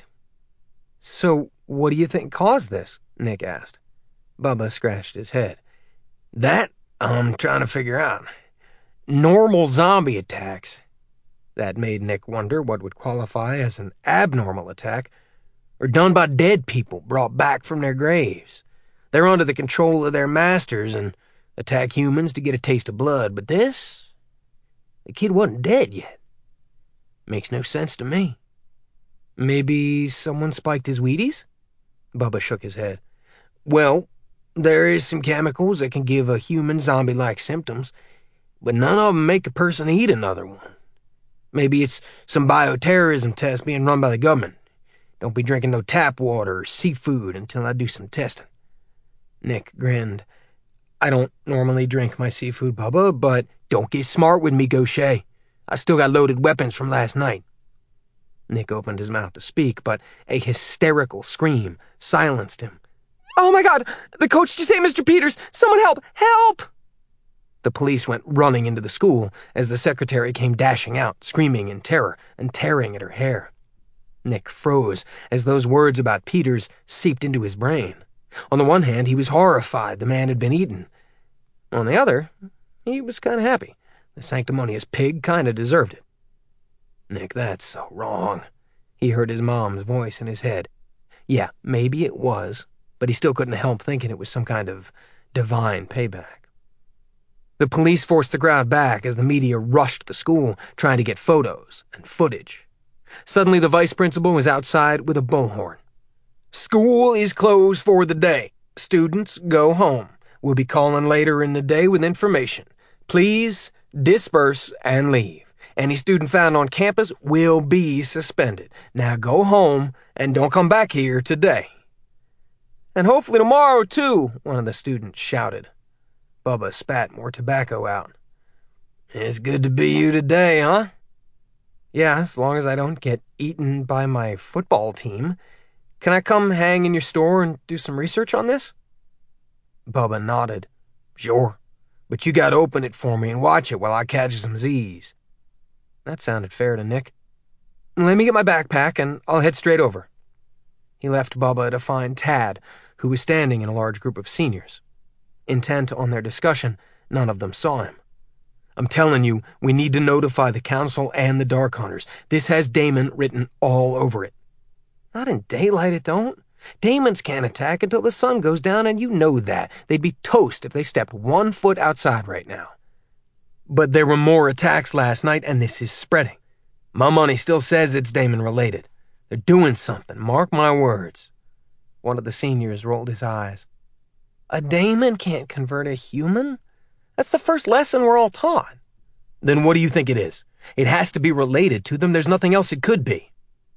"So, what do you think caused this?" Nick asked. Bubba scratched his head. "That I'm trying to figure out. Normal zombie attacks." That made Nick wonder what would qualify as an abnormal attack, are done by dead people brought back from their graves. They're under the control of their masters and attack humans to get a taste of blood, but this? The kid wasn't dead yet. Makes no sense to me. "Maybe someone spiked his Wheaties?" Bubba shook his head. "Well, there is some chemicals that can give a human zombie-like symptoms, but none of them make a person eat another one. Maybe it's some bioterrorism test being run by the government. Don't be drinking no tap water or seafood until I do some testing." Nick grinned. "I don't normally drink my seafood, Bubba, but Don't get smart with me, Gaucher. I still got loaded weapons from last night. Nick opened his mouth to speak, but a hysterical scream silenced him. Oh my God! The coach just hit Mr. Peters! Someone help! Help! The police went running into the school as the secretary came dashing out, screaming in terror and tearing at her hair. Nick froze as those words about Peters seeped into his brain. On the one hand, he was horrified the man had been eaten. On the other, he was kind of happy. The sanctimonious pig kind of deserved it. Nick, that's so wrong. He heard his mom's voice in his head. Yeah, maybe it was, but he still couldn't help thinking it was some kind of divine payback. The police forced the crowd back as the media rushed the school, trying to get photos and footage. Suddenly, the vice principal was outside with a bullhorn. School is closed for the day. Students, go home. We'll be calling later in the day with information. Please disperse and leave. Any student found on campus will be suspended. Now go home and don't come back here today. And hopefully tomorrow, too, one of the students shouted. Bubba spat more tobacco out. It's good to be you today, huh? Yeah, as long as I don't get eaten by my football team. Can I come hang in your store and do some research on this? Bubba nodded. Sure, but you gotta open it for me and watch it while I catch some Z's. That sounded fair to Nick. Let me get my backpack and I'll head straight over. He left Bubba to find Tad, who was standing in a large group of seniors. Intent on their discussion, none of them saw him. I'm telling you, we need to notify the council and the Dark Hunters. This has Damon written all over it. Not in daylight, it don't. Demons can't attack until the sun goes down, and you know that. They'd be toast if they stepped 1 foot outside right now. But there were more attacks last night, and this is spreading. My money still says it's Damon-related. They're doing something, mark my words. One of the seniors rolled his eyes. A Damon can't convert a human? That's the first lesson we're all taught. Then what do you think it is? It has to be related to them. There's nothing else it could be.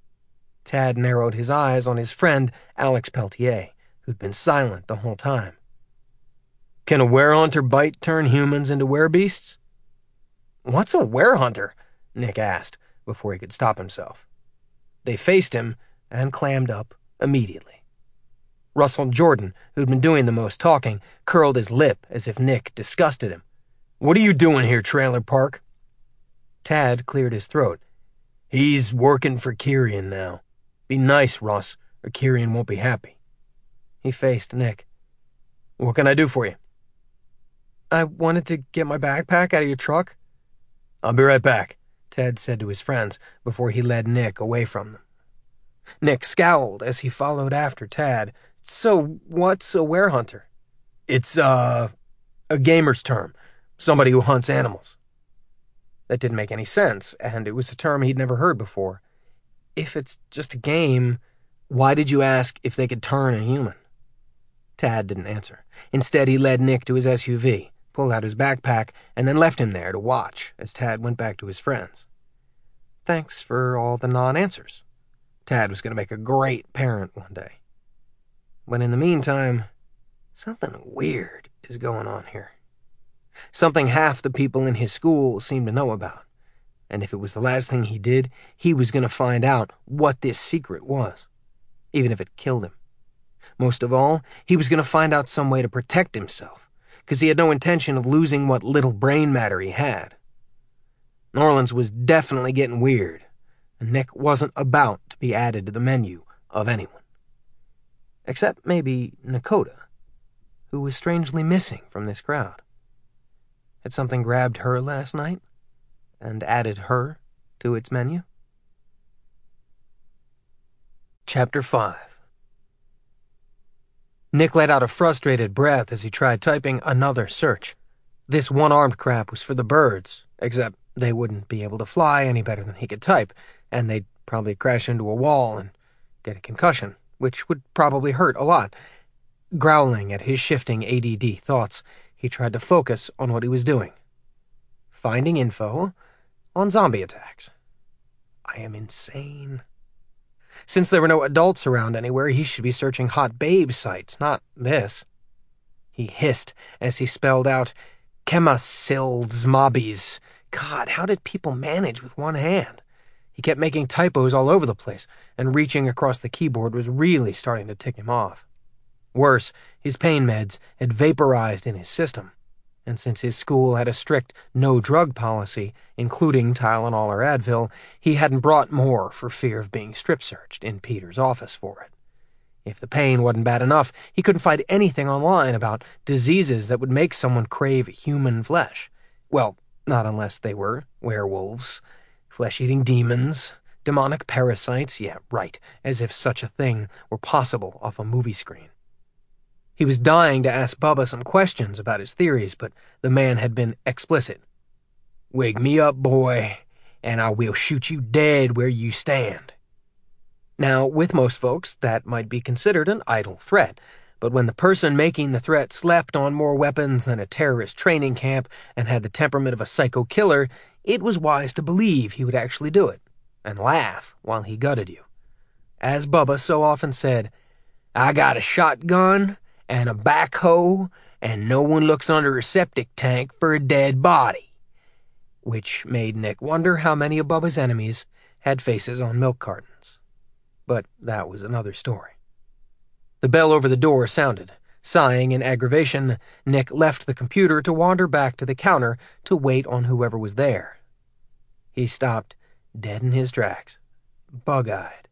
Tad narrowed his eyes on his friend, Alex Peltier, who'd been silent the whole time. Can a werehunter bite turn humans into werebeasts? What's a werehunter? Nick asked, before he could stop himself. They faced him and clammed up immediately. Russell Jordan, who'd been doing the most talking, curled his lip as if Nick disgusted him. What are you doing here, Trailer Park? Tad cleared his throat. He's working for Kyrian now. Be nice, Russ, or Kyrian won't be happy. He faced Nick. What can I do for you? I wanted to get my backpack out of your truck. I'll be right back, Tad said to his friends before he led Nick away from them. Nick scowled as he followed after Tad. So what's a werehunter? It's, a gamer's term. Somebody who hunts animals. That didn't make any sense, and it was a term he'd never heard before. If it's just a game, why did you ask if they could turn a human? Tad didn't answer. Instead, he led Nick to his SUV, pulled out his backpack, and then left him there to watch as Tad went back to his friends. Thanks for all the non-answers. Tad was going to make a great parent one day. But in the meantime, something weird is going on here. Something half the people in his school seemed to know about. And if it was the last thing he did, he was going to find out what this secret was, even if it killed him. Most of all, he was going to find out some way to protect himself, because he had no intention of losing what little brain matter he had. New Orleans was definitely getting weird, and Nick wasn't about to be added to the menu of anyone. Except maybe Nakota, who was strangely missing from this crowd. Had something grabbed her last night and added her to its menu? Chapter 5. Nick let out a frustrated breath as he tried typing another search. This one-armed crap was for the birds, except they wouldn't be able to fly any better than he could type, and they'd probably crash into a wall and get a concussion, which would probably hurt a lot. Growling at his shifting ADD thoughts, he tried to focus on what he was doing. Finding info on zombie attacks. I am insane. Since there were no adults around anywhere, he should be searching hot babe sites, not this. He hissed as he spelled out Chemasilzmobbies. God, how did people manage with one hand? He kept making typos all over the place, and reaching across the keyboard was really starting to tick him off. Worse, his pain meds had vaporized in his system, and since his school had a strict no-drug policy, including Tylenol or Advil, he hadn't brought more for fear of being strip-searched in Peter's office for it. If the pain wasn't bad enough, he couldn't find anything online about diseases that would make someone crave human flesh. Well, not unless they were werewolves, flesh-eating demons, demonic parasites, yeah, right, as if such a thing were possible off a movie screen. He was dying to ask Bubba some questions about his theories, but the man had been explicit. "Wake me up, boy, and I will shoot you dead where you stand." Now, with most folks, that might be considered an idle threat, but when the person making the threat slept on more weapons than a terrorist training camp and had the temperament of a psycho killer, it was wise to believe he would actually do it, and laugh while he gutted you. As Bubba so often said, "I got a shotgun and a backhoe, and no one looks under a septic tank for a dead body," which made Nick wonder how many of Bubba's enemies had faces on milk cartons. But that was another story. The bell over the door sounded. Sighing in aggravation, Nick left the computer to wander back to the counter to wait on whoever was there. He stopped, dead in his tracks, bug-eyed.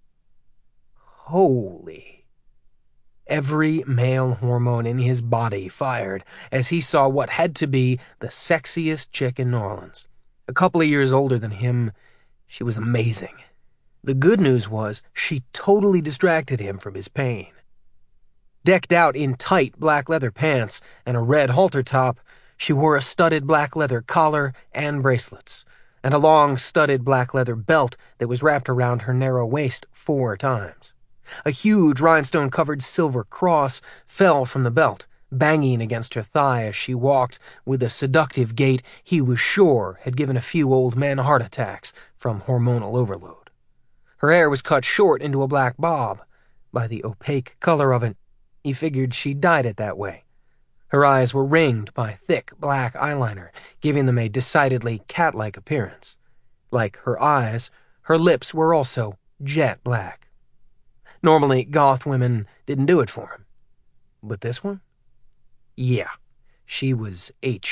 Holy. Every male hormone in his body fired as he saw what had to be the sexiest chick in New Orleans. A couple of years older than him, she was amazing. The good news was she totally distracted him from his pain. Decked out in tight black leather pants and a red halter top, she wore a studded black leather collar and bracelets, and a long studded black leather belt that was wrapped around her narrow waist 4 times. A huge rhinestone-covered silver cross fell from the belt, banging against her thigh as she walked with a seductive gait he was sure had given a few old men heart attacks from hormonal overload. Her hair was cut short into a black bob. By the opaque color of it, he figured she dyed it that way. Her eyes were ringed by thick black eyeliner, giving them a decidedly cat-like appearance. Like her eyes, her lips were also jet black. Normally, goth women didn't do it for him. But this one? Yeah, she was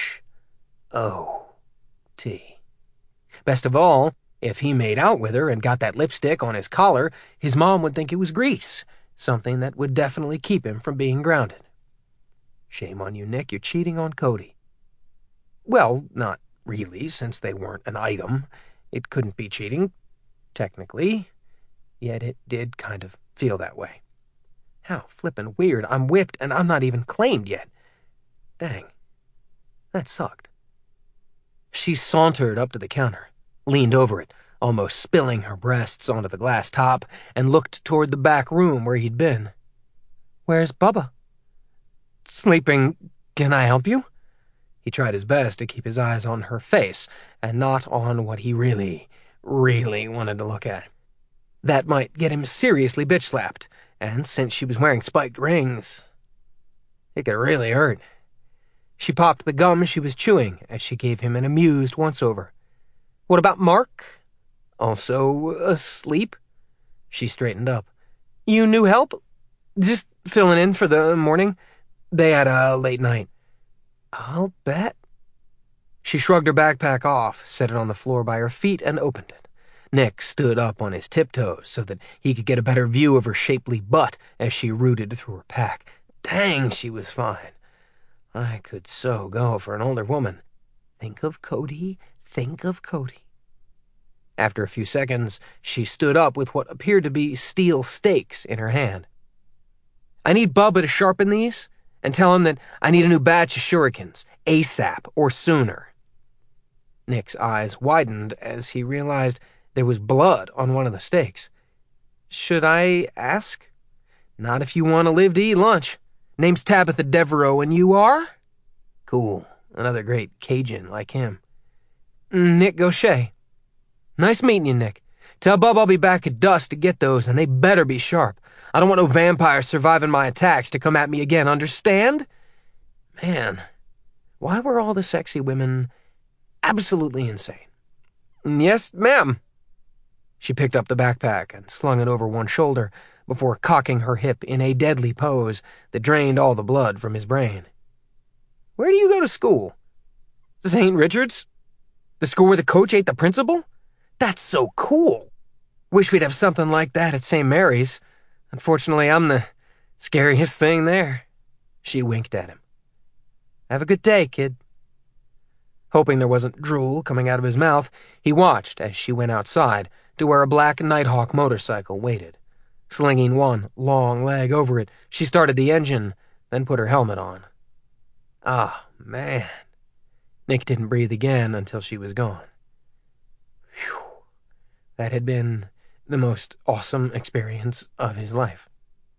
H-O-T. Best of all, if he made out with her and got that lipstick on his collar, his mom would think it was grease, something that would definitely keep him from being grounded. Shame on you, Nick, you're cheating on Cody. Well, not really, since they weren't an item. It couldn't be cheating, technically, yet it did kind of feel that way. How flippin' weird, I'm whipped and I'm not even claimed yet. Dang, that sucked. She sauntered up to the counter, leaned over it, almost spilling her breasts onto the glass top, and looked toward the back room where he'd been. "Where's Bubba?" "Sleeping. Can I help you?" He tried his best to keep his eyes on her face and not on what he really wanted to look at. That might get him seriously bitch-slapped, and since she was wearing spiked rings, it could really hurt. She popped the gum she was chewing as she gave him an amused once-over. "What about Mark? Also asleep?" She straightened up. "You new help? Just filling in for the morning. They had a late night." "I'll bet." She shrugged her backpack off, set it on the floor by her feet, and opened it. Nick stood up on his tiptoes so that he could get a better view of her shapely butt as she rooted through her pack. Dang, she was fine. I could so go for an older woman. Think of Cody, think of Cody. After a few seconds, she stood up with what appeared to be steel stakes in her hand. "I need Bubba to sharpen these, and tell him that I need a new batch of shurikens, ASAP or sooner." Nick's eyes widened as he realized there was blood on one of the stakes. "Should I ask?" "Not if you want to live to eat lunch. Name's Tabitha Devereaux, and you are?" "Cool. Another great Cajun like him." "Nick Gaucher." "Nice meeting you, Nick. Tell Bub I'll be back at dusk to get those, and they better be sharp. I don't want no vampires surviving my attacks to come at me again, understand?" Man, Why were all the sexy women absolutely insane? Yes, ma'am. She picked up the backpack and slung it over one shoulder before cocking her hip in a deadly pose that drained all the blood from his brain. Where do you go to school? St. Richard's? The school where the coach ate the principal? That's so cool. Wish we'd have something like that at St. Mary's. Unfortunately, I'm the scariest thing there. She winked at him. Have a good day, kid. Hoping there wasn't drool coming out of his mouth, he watched as she went outside to where a black Nighthawk motorcycle waited. Slinging one long leg over it, she started the engine, then put her helmet on. Ah, man. Nick didn't breathe again until she was gone. Phew. That had been the most awesome experience of his life.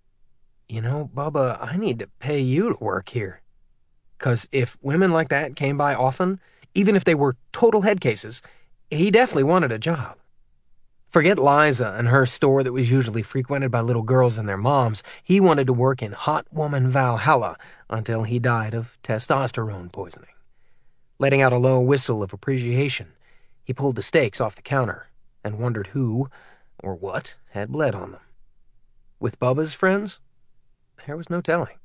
You know, Bubba, I need to pay you to work here. 'Cause if women like that came by often, even if they were total head cases, he definitely wanted a job. Forget Liza and her store that was usually frequented by little girls and their moms. He wanted to work in hot woman Valhalla until he died of testosterone poisoning. Letting out a low whistle of appreciation, he pulled the steaks off the counter and wondered who or what had bled on them. With Bubba's friends, there was no telling.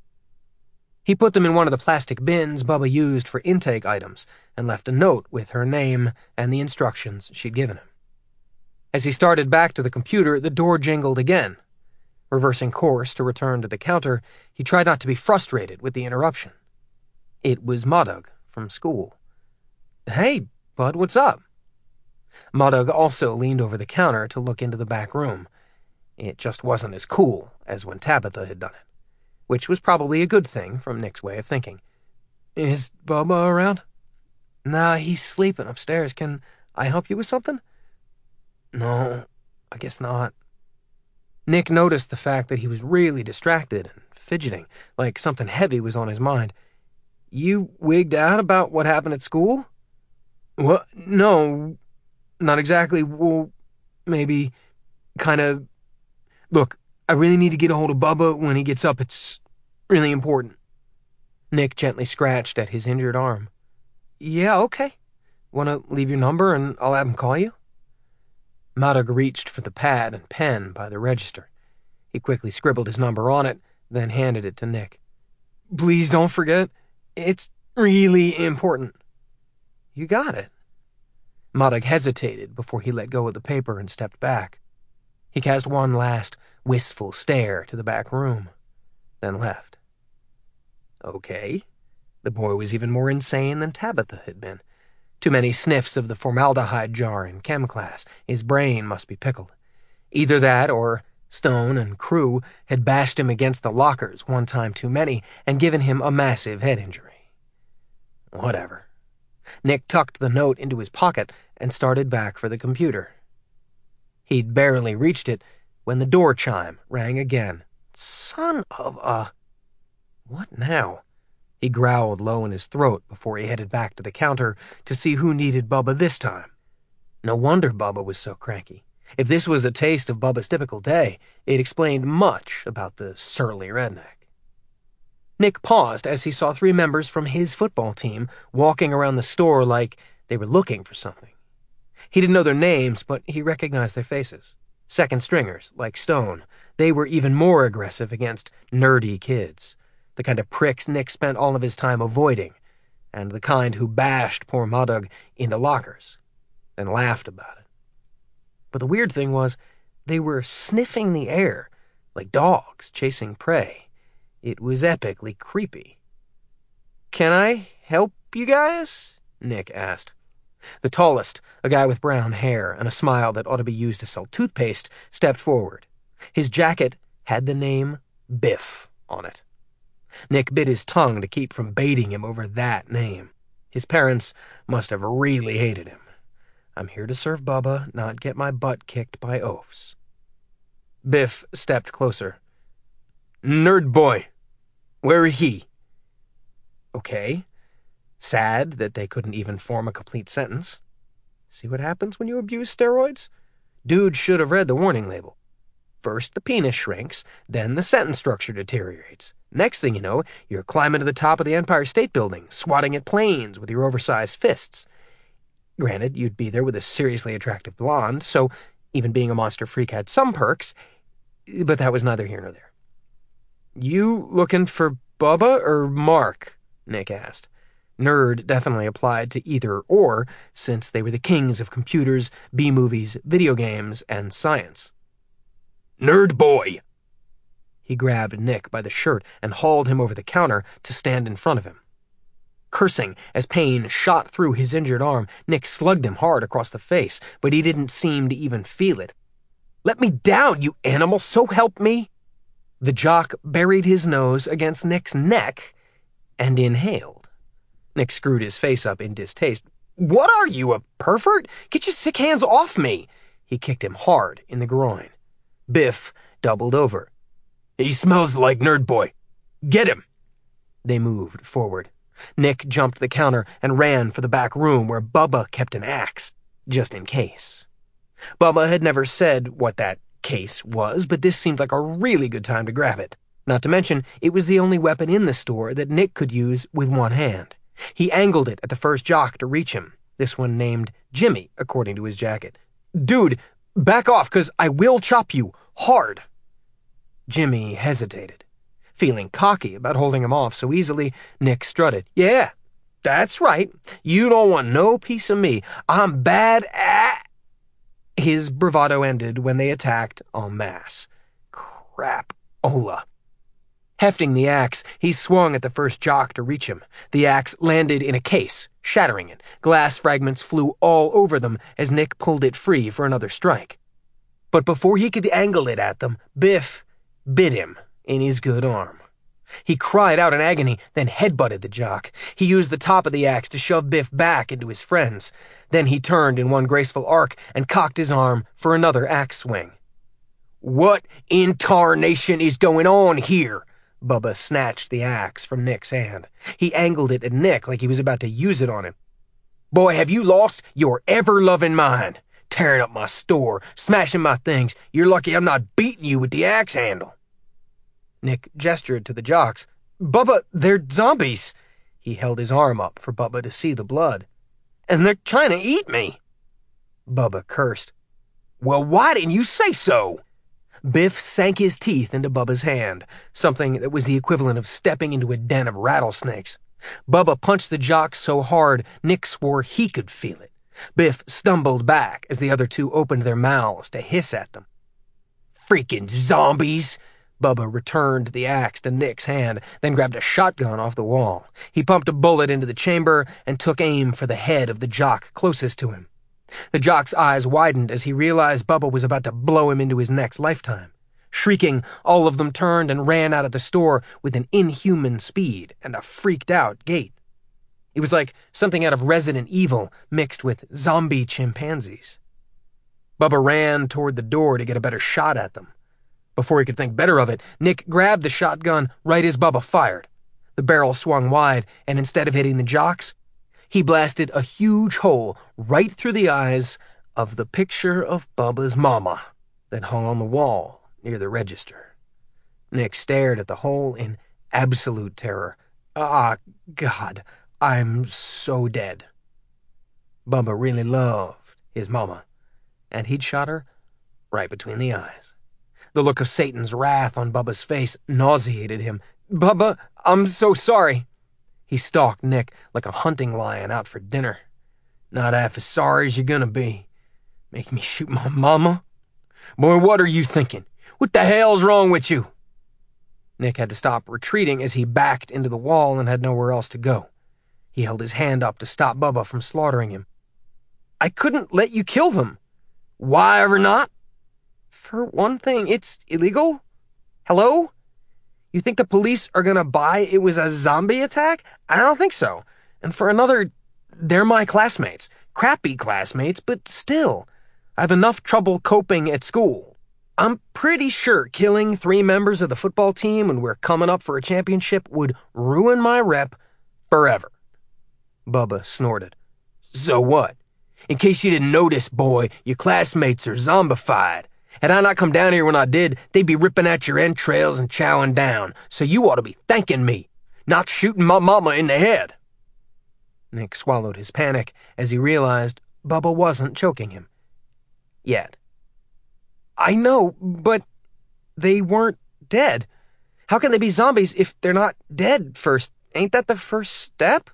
He put them in one of the plastic bins Bubba used for intake items and left a note with her name and the instructions she'd given him. As he started back to the computer, the door jingled again. Reversing course to return to the counter, he tried not to be frustrated with the interruption. It was Modug from school. Hey, bud, what's up? Modug also leaned over the counter to look into the back room. It just wasn't as cool as when Tabitha had done it, which was probably a good thing from Nick's way of thinking. Is Bubba around? Nah, he's sleeping upstairs. Can I help you with something? No, I guess not. Nick noticed the fact that he was really distracted and fidgeting, like something heavy was on his mind. You wigged out about what happened at school? What? No, not exactly. Well, maybe, kind of. Look, I really need to get a hold of Bubba when he gets up. It's really important. Nick gently scratched at his injured arm. Yeah, okay. Want to leave your number and I'll have him call you? Modug reached for the pad and pen by the register. He quickly scribbled his number on it, then handed it to Nick. Please don't forget. It's really important. You got it. Modug hesitated before he let go of the paper and stepped back. He cast one last wistful stare to the back room, then left. Okay. The boy was even more insane than Tabitha had been. Too many sniffs of the formaldehyde jar in chem class. His brain must be pickled. Either that or Stone and crew had bashed him against the lockers one time too many and given him a massive head injury. Whatever. Nick tucked the note into his pocket and started back for the computer. He'd barely reached it when the door chime rang again. Son of a... What now? He growled low in his throat before he headed back to the counter to see who needed Bubba this time. No wonder Bubba was so cranky. If this was a taste of Bubba's typical day, it explained much about the surly redneck. Nick paused as he saw 3 members from his football team walking around the store like they were looking for something. He didn't know their names, but he recognized their faces. Second stringers, like Stone. They were even more aggressive against nerdy kids. The kind of pricks Nick spent all of his time avoiding, and the kind who bashed poor Modug into lockers, and laughed about it. But the weird thing was, they were sniffing the air, like dogs chasing prey. It was epically creepy. Can I help you guys? Nick asked. The tallest, a guy with brown hair and a smile that ought to be used to sell toothpaste, stepped forward. His jacket had the name Biff on it. Nick bit his tongue to keep from baiting him over that name. His parents must have really hated him. I'm here to serve Bubba, not get my butt kicked by oafs. Biff stepped closer. Nerd boy. Where is he? Okay. Sad that they couldn't even form a complete sentence. See what happens when you abuse steroids? Dude should have read the warning label. First the penis shrinks, then the sentence structure deteriorates. Next thing you know, you're climbing to the top of the Empire State Building, swatting at planes with your oversized fists. Granted, you'd be there with a seriously attractive blonde, so even being a monster freak had some perks, but that was neither here nor there. "You looking for Bubba or Mark?" Nick asked. Nerd definitely applied to either or, since they were the kings of computers, B-movies, video games, and science. "Nerd boy!" He grabbed Nick by the shirt and hauled him over the counter to stand in front of him. Cursing as pain shot through his injured arm, Nick slugged him hard across the face, but he didn't seem to even feel it. "Let me down, you animal, so help me!" The jock buried his nose against Nick's neck and inhaled. Nick screwed his face up in distaste. "What are you, a pervert? Get your sick hands off me!" He kicked him hard in the groin. Biff doubled over. "He smells like Nerd Boy. Get him!" They moved forward. Nick jumped the counter and ran for the back room where Bubba kept an axe, just in case. Bubba had never said what that case was, but this seemed like a really good time to grab it. Not to mention, it was the only weapon in the store that Nick could use with one hand. He angled it at the first jock to reach him, this one named Jimmy, according to his jacket. "Dude, back off, 'cause I will chop you, hard." Jimmy hesitated. Feeling cocky about holding him off so easily, Nick strutted. "Yeah, that's right. You don't want no piece of me. I'm bad at..." His bravado ended when they attacked en masse. Crap-ola. Hefting the axe, he swung at the first jock to reach him. The axe landed in a case, shattering it. Glass fragments flew all over them as Nick pulled it free for another strike. But before he could angle it at them, Biff bit him in his good arm. He cried out in agony, then headbutted the jock. He used the top of the axe to shove Biff back into his friends. Then he turned in one graceful arc and cocked his arm for another axe swing. "What in tarnation is going on here?" Bubba snatched the axe from Nick's hand. He angled it at Nick like he was about to use it on him. "Boy, have you lost your ever-loving mind? Tearing up my store, smashing my things. You're lucky I'm not beating you with the axe handle." Nick gestured to the jocks. "Bubba, they're zombies." He held his arm up for Bubba to see the blood. "And they're trying to eat me." Bubba cursed. "Well, why didn't you say so?" Biff sank his teeth into Bubba's hand, something that was the equivalent of stepping into a den of rattlesnakes. Bubba punched the jock so hard, Nick swore he could feel it. Biff stumbled back as the other two opened their mouths to hiss at them. "Freaking zombies!" Bubba returned the axe to Nick's hand, then grabbed a shotgun off the wall. He pumped a bullet into the chamber and took aim for the head of the jock closest to him. The jock's eyes widened as he realized Bubba was about to blow him into his next lifetime. Shrieking, all of them turned and ran out of the store with an inhuman speed and a freaked-out gait. It was like something out of Resident Evil mixed with zombie chimpanzees. Bubba ran toward the door to get a better shot at them. Before he could think better of it, Nick grabbed the shotgun right as Bubba fired. The barrel swung wide, and instead of hitting the jocks, he blasted a huge hole right through the eyes of the picture of Bubba's mama that hung on the wall near the register. Nick stared at the hole in absolute terror. "Ah, God, I'm so dead." Bubba really loved his mama, and he'd shot her right between the eyes. The look of Satan's wrath on Bubba's face nauseated him. "Bubba, I'm so sorry." He stalked Nick like a hunting lion out for dinner. "Not half as sorry as you're gonna be. Make me shoot my mama? Boy, what are you thinking? What the hell's wrong with you?" Nick had to stop retreating as he backed into the wall and had nowhere else to go. He held his hand up to stop Bubba from slaughtering him. "I couldn't let you kill them." "Why ever not?" "For one thing, it's illegal. Hello? You think the police are gonna buy it was a zombie attack? I don't think so. And for another, they're my classmates. Crappy classmates, but still. I have enough trouble coping at school. I'm pretty sure killing 3 members of the football team when we're coming up for a championship would ruin my rep forever." Bubba snorted. "So what? In case you didn't notice, boy, your classmates are zombified. Had I not come down here when I did, they'd be ripping at your entrails and chowing down, so you ought to be thanking me, not shooting my mama in the head." Nick swallowed his panic as he realized Bubba wasn't choking him. Yet. "I know, but they weren't dead. How can they be zombies if they're not dead first? Ain't that the first step?"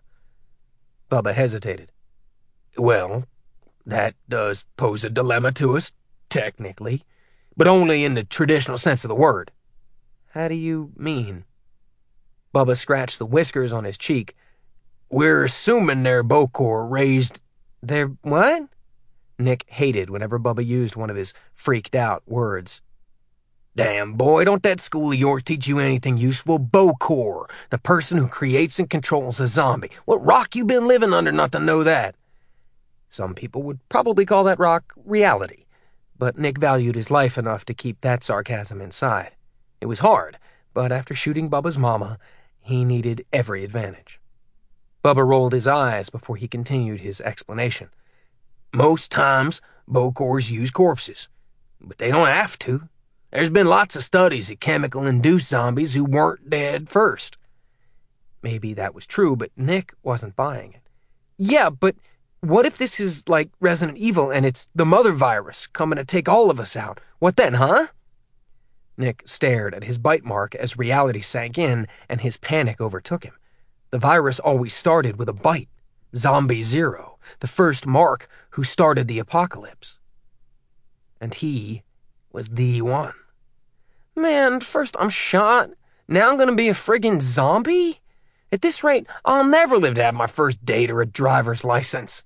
Bubba hesitated. "Well, that does pose a dilemma to us, technically, but only in the traditional sense of the word." "How do you mean?" Bubba scratched the whiskers on his cheek. "We're assuming their Bokor raised..." "Their what?" Nick hated whenever Bubba used one of his freaked-out words. "Damn, boy, don't that school of yours teach you anything useful? Bokor, the person who creates and controls a zombie. What rock you been living under not to know that?" Some people would probably call that rock reality, but Nick valued his life enough to keep that sarcasm inside. It was hard, but after shooting Bubba's mama, he needed every advantage. Bubba rolled his eyes before he continued his explanation. "Most times, Bokors use corpses, but they don't have to. There's been lots of studies of chemical-induced zombies who weren't dead first." Maybe that was true, but Nick wasn't buying it. "Yeah, but what if this is like Resident Evil and it's the mother virus coming to take all of us out? What then, huh?" Nick stared at his bite mark as reality sank in and his panic overtook him. The virus always started with a bite. Zombie Zero, the first mark who started the apocalypse. And he was the one. "Man, first I'm shot, now I'm gonna be a friggin' zombie? At this rate, I'll never live to have my first date or a driver's license.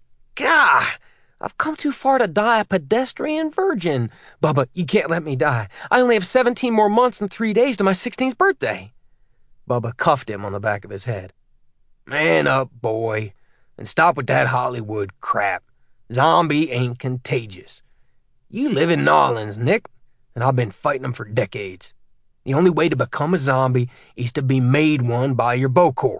Gah! I've come too far to die a pedestrian virgin. Bubba, you can't let me die. I only have 17 more months and 3 days to my 16th birthday." Bubba cuffed him on the back of his head. "Man up, boy, and stop with that Hollywood crap. Zombie ain't contagious. You live in Nolans, Nick, and I've been fighting them for decades. The only way to become a zombie is to be made one by your Bokor."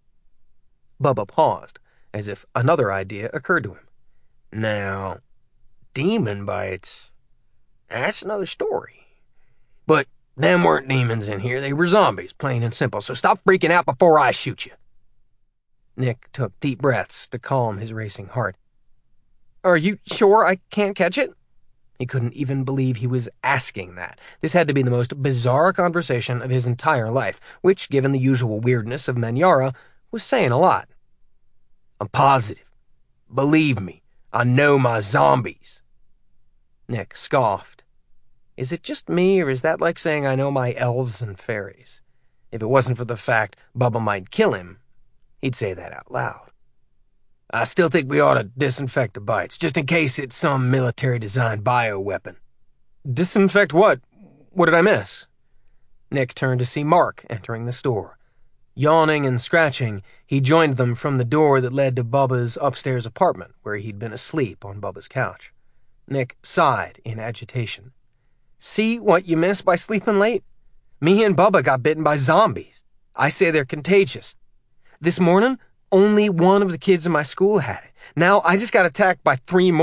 Bubba paused, as if another idea occurred to him. "Now, demon bites, that's another story. But them weren't demons in here, they were zombies, plain and simple, so stop freaking out before I shoot you." Nick took deep breaths to calm his racing heart. "Are you sure I can't catch it?" He couldn't even believe he was asking that. This had to be the most bizarre conversation of his entire life, which, given the usual weirdness of Manyara, was saying a lot. "I'm positive. Believe me, I know my zombies." Nick scoffed. Is it just me, or is that like saying I know my elves and fairies? If it wasn't for the fact Bubba might kill him, he'd say that out loud. "I still think we ought to disinfect the bites, just in case it's some military-designed bioweapon." "Disinfect what? What did I miss?" Nick turned to see Mark entering the store. Yawning and scratching, he joined them from the door that led to Bubba's upstairs apartment, where he'd been asleep on Bubba's couch. Nick sighed in agitation. "See what you missed by sleeping late? Me and Bubba got bitten by zombies. I say they're contagious. This morning, only one of the kids in my school had it. Now I just got attacked by 3 more.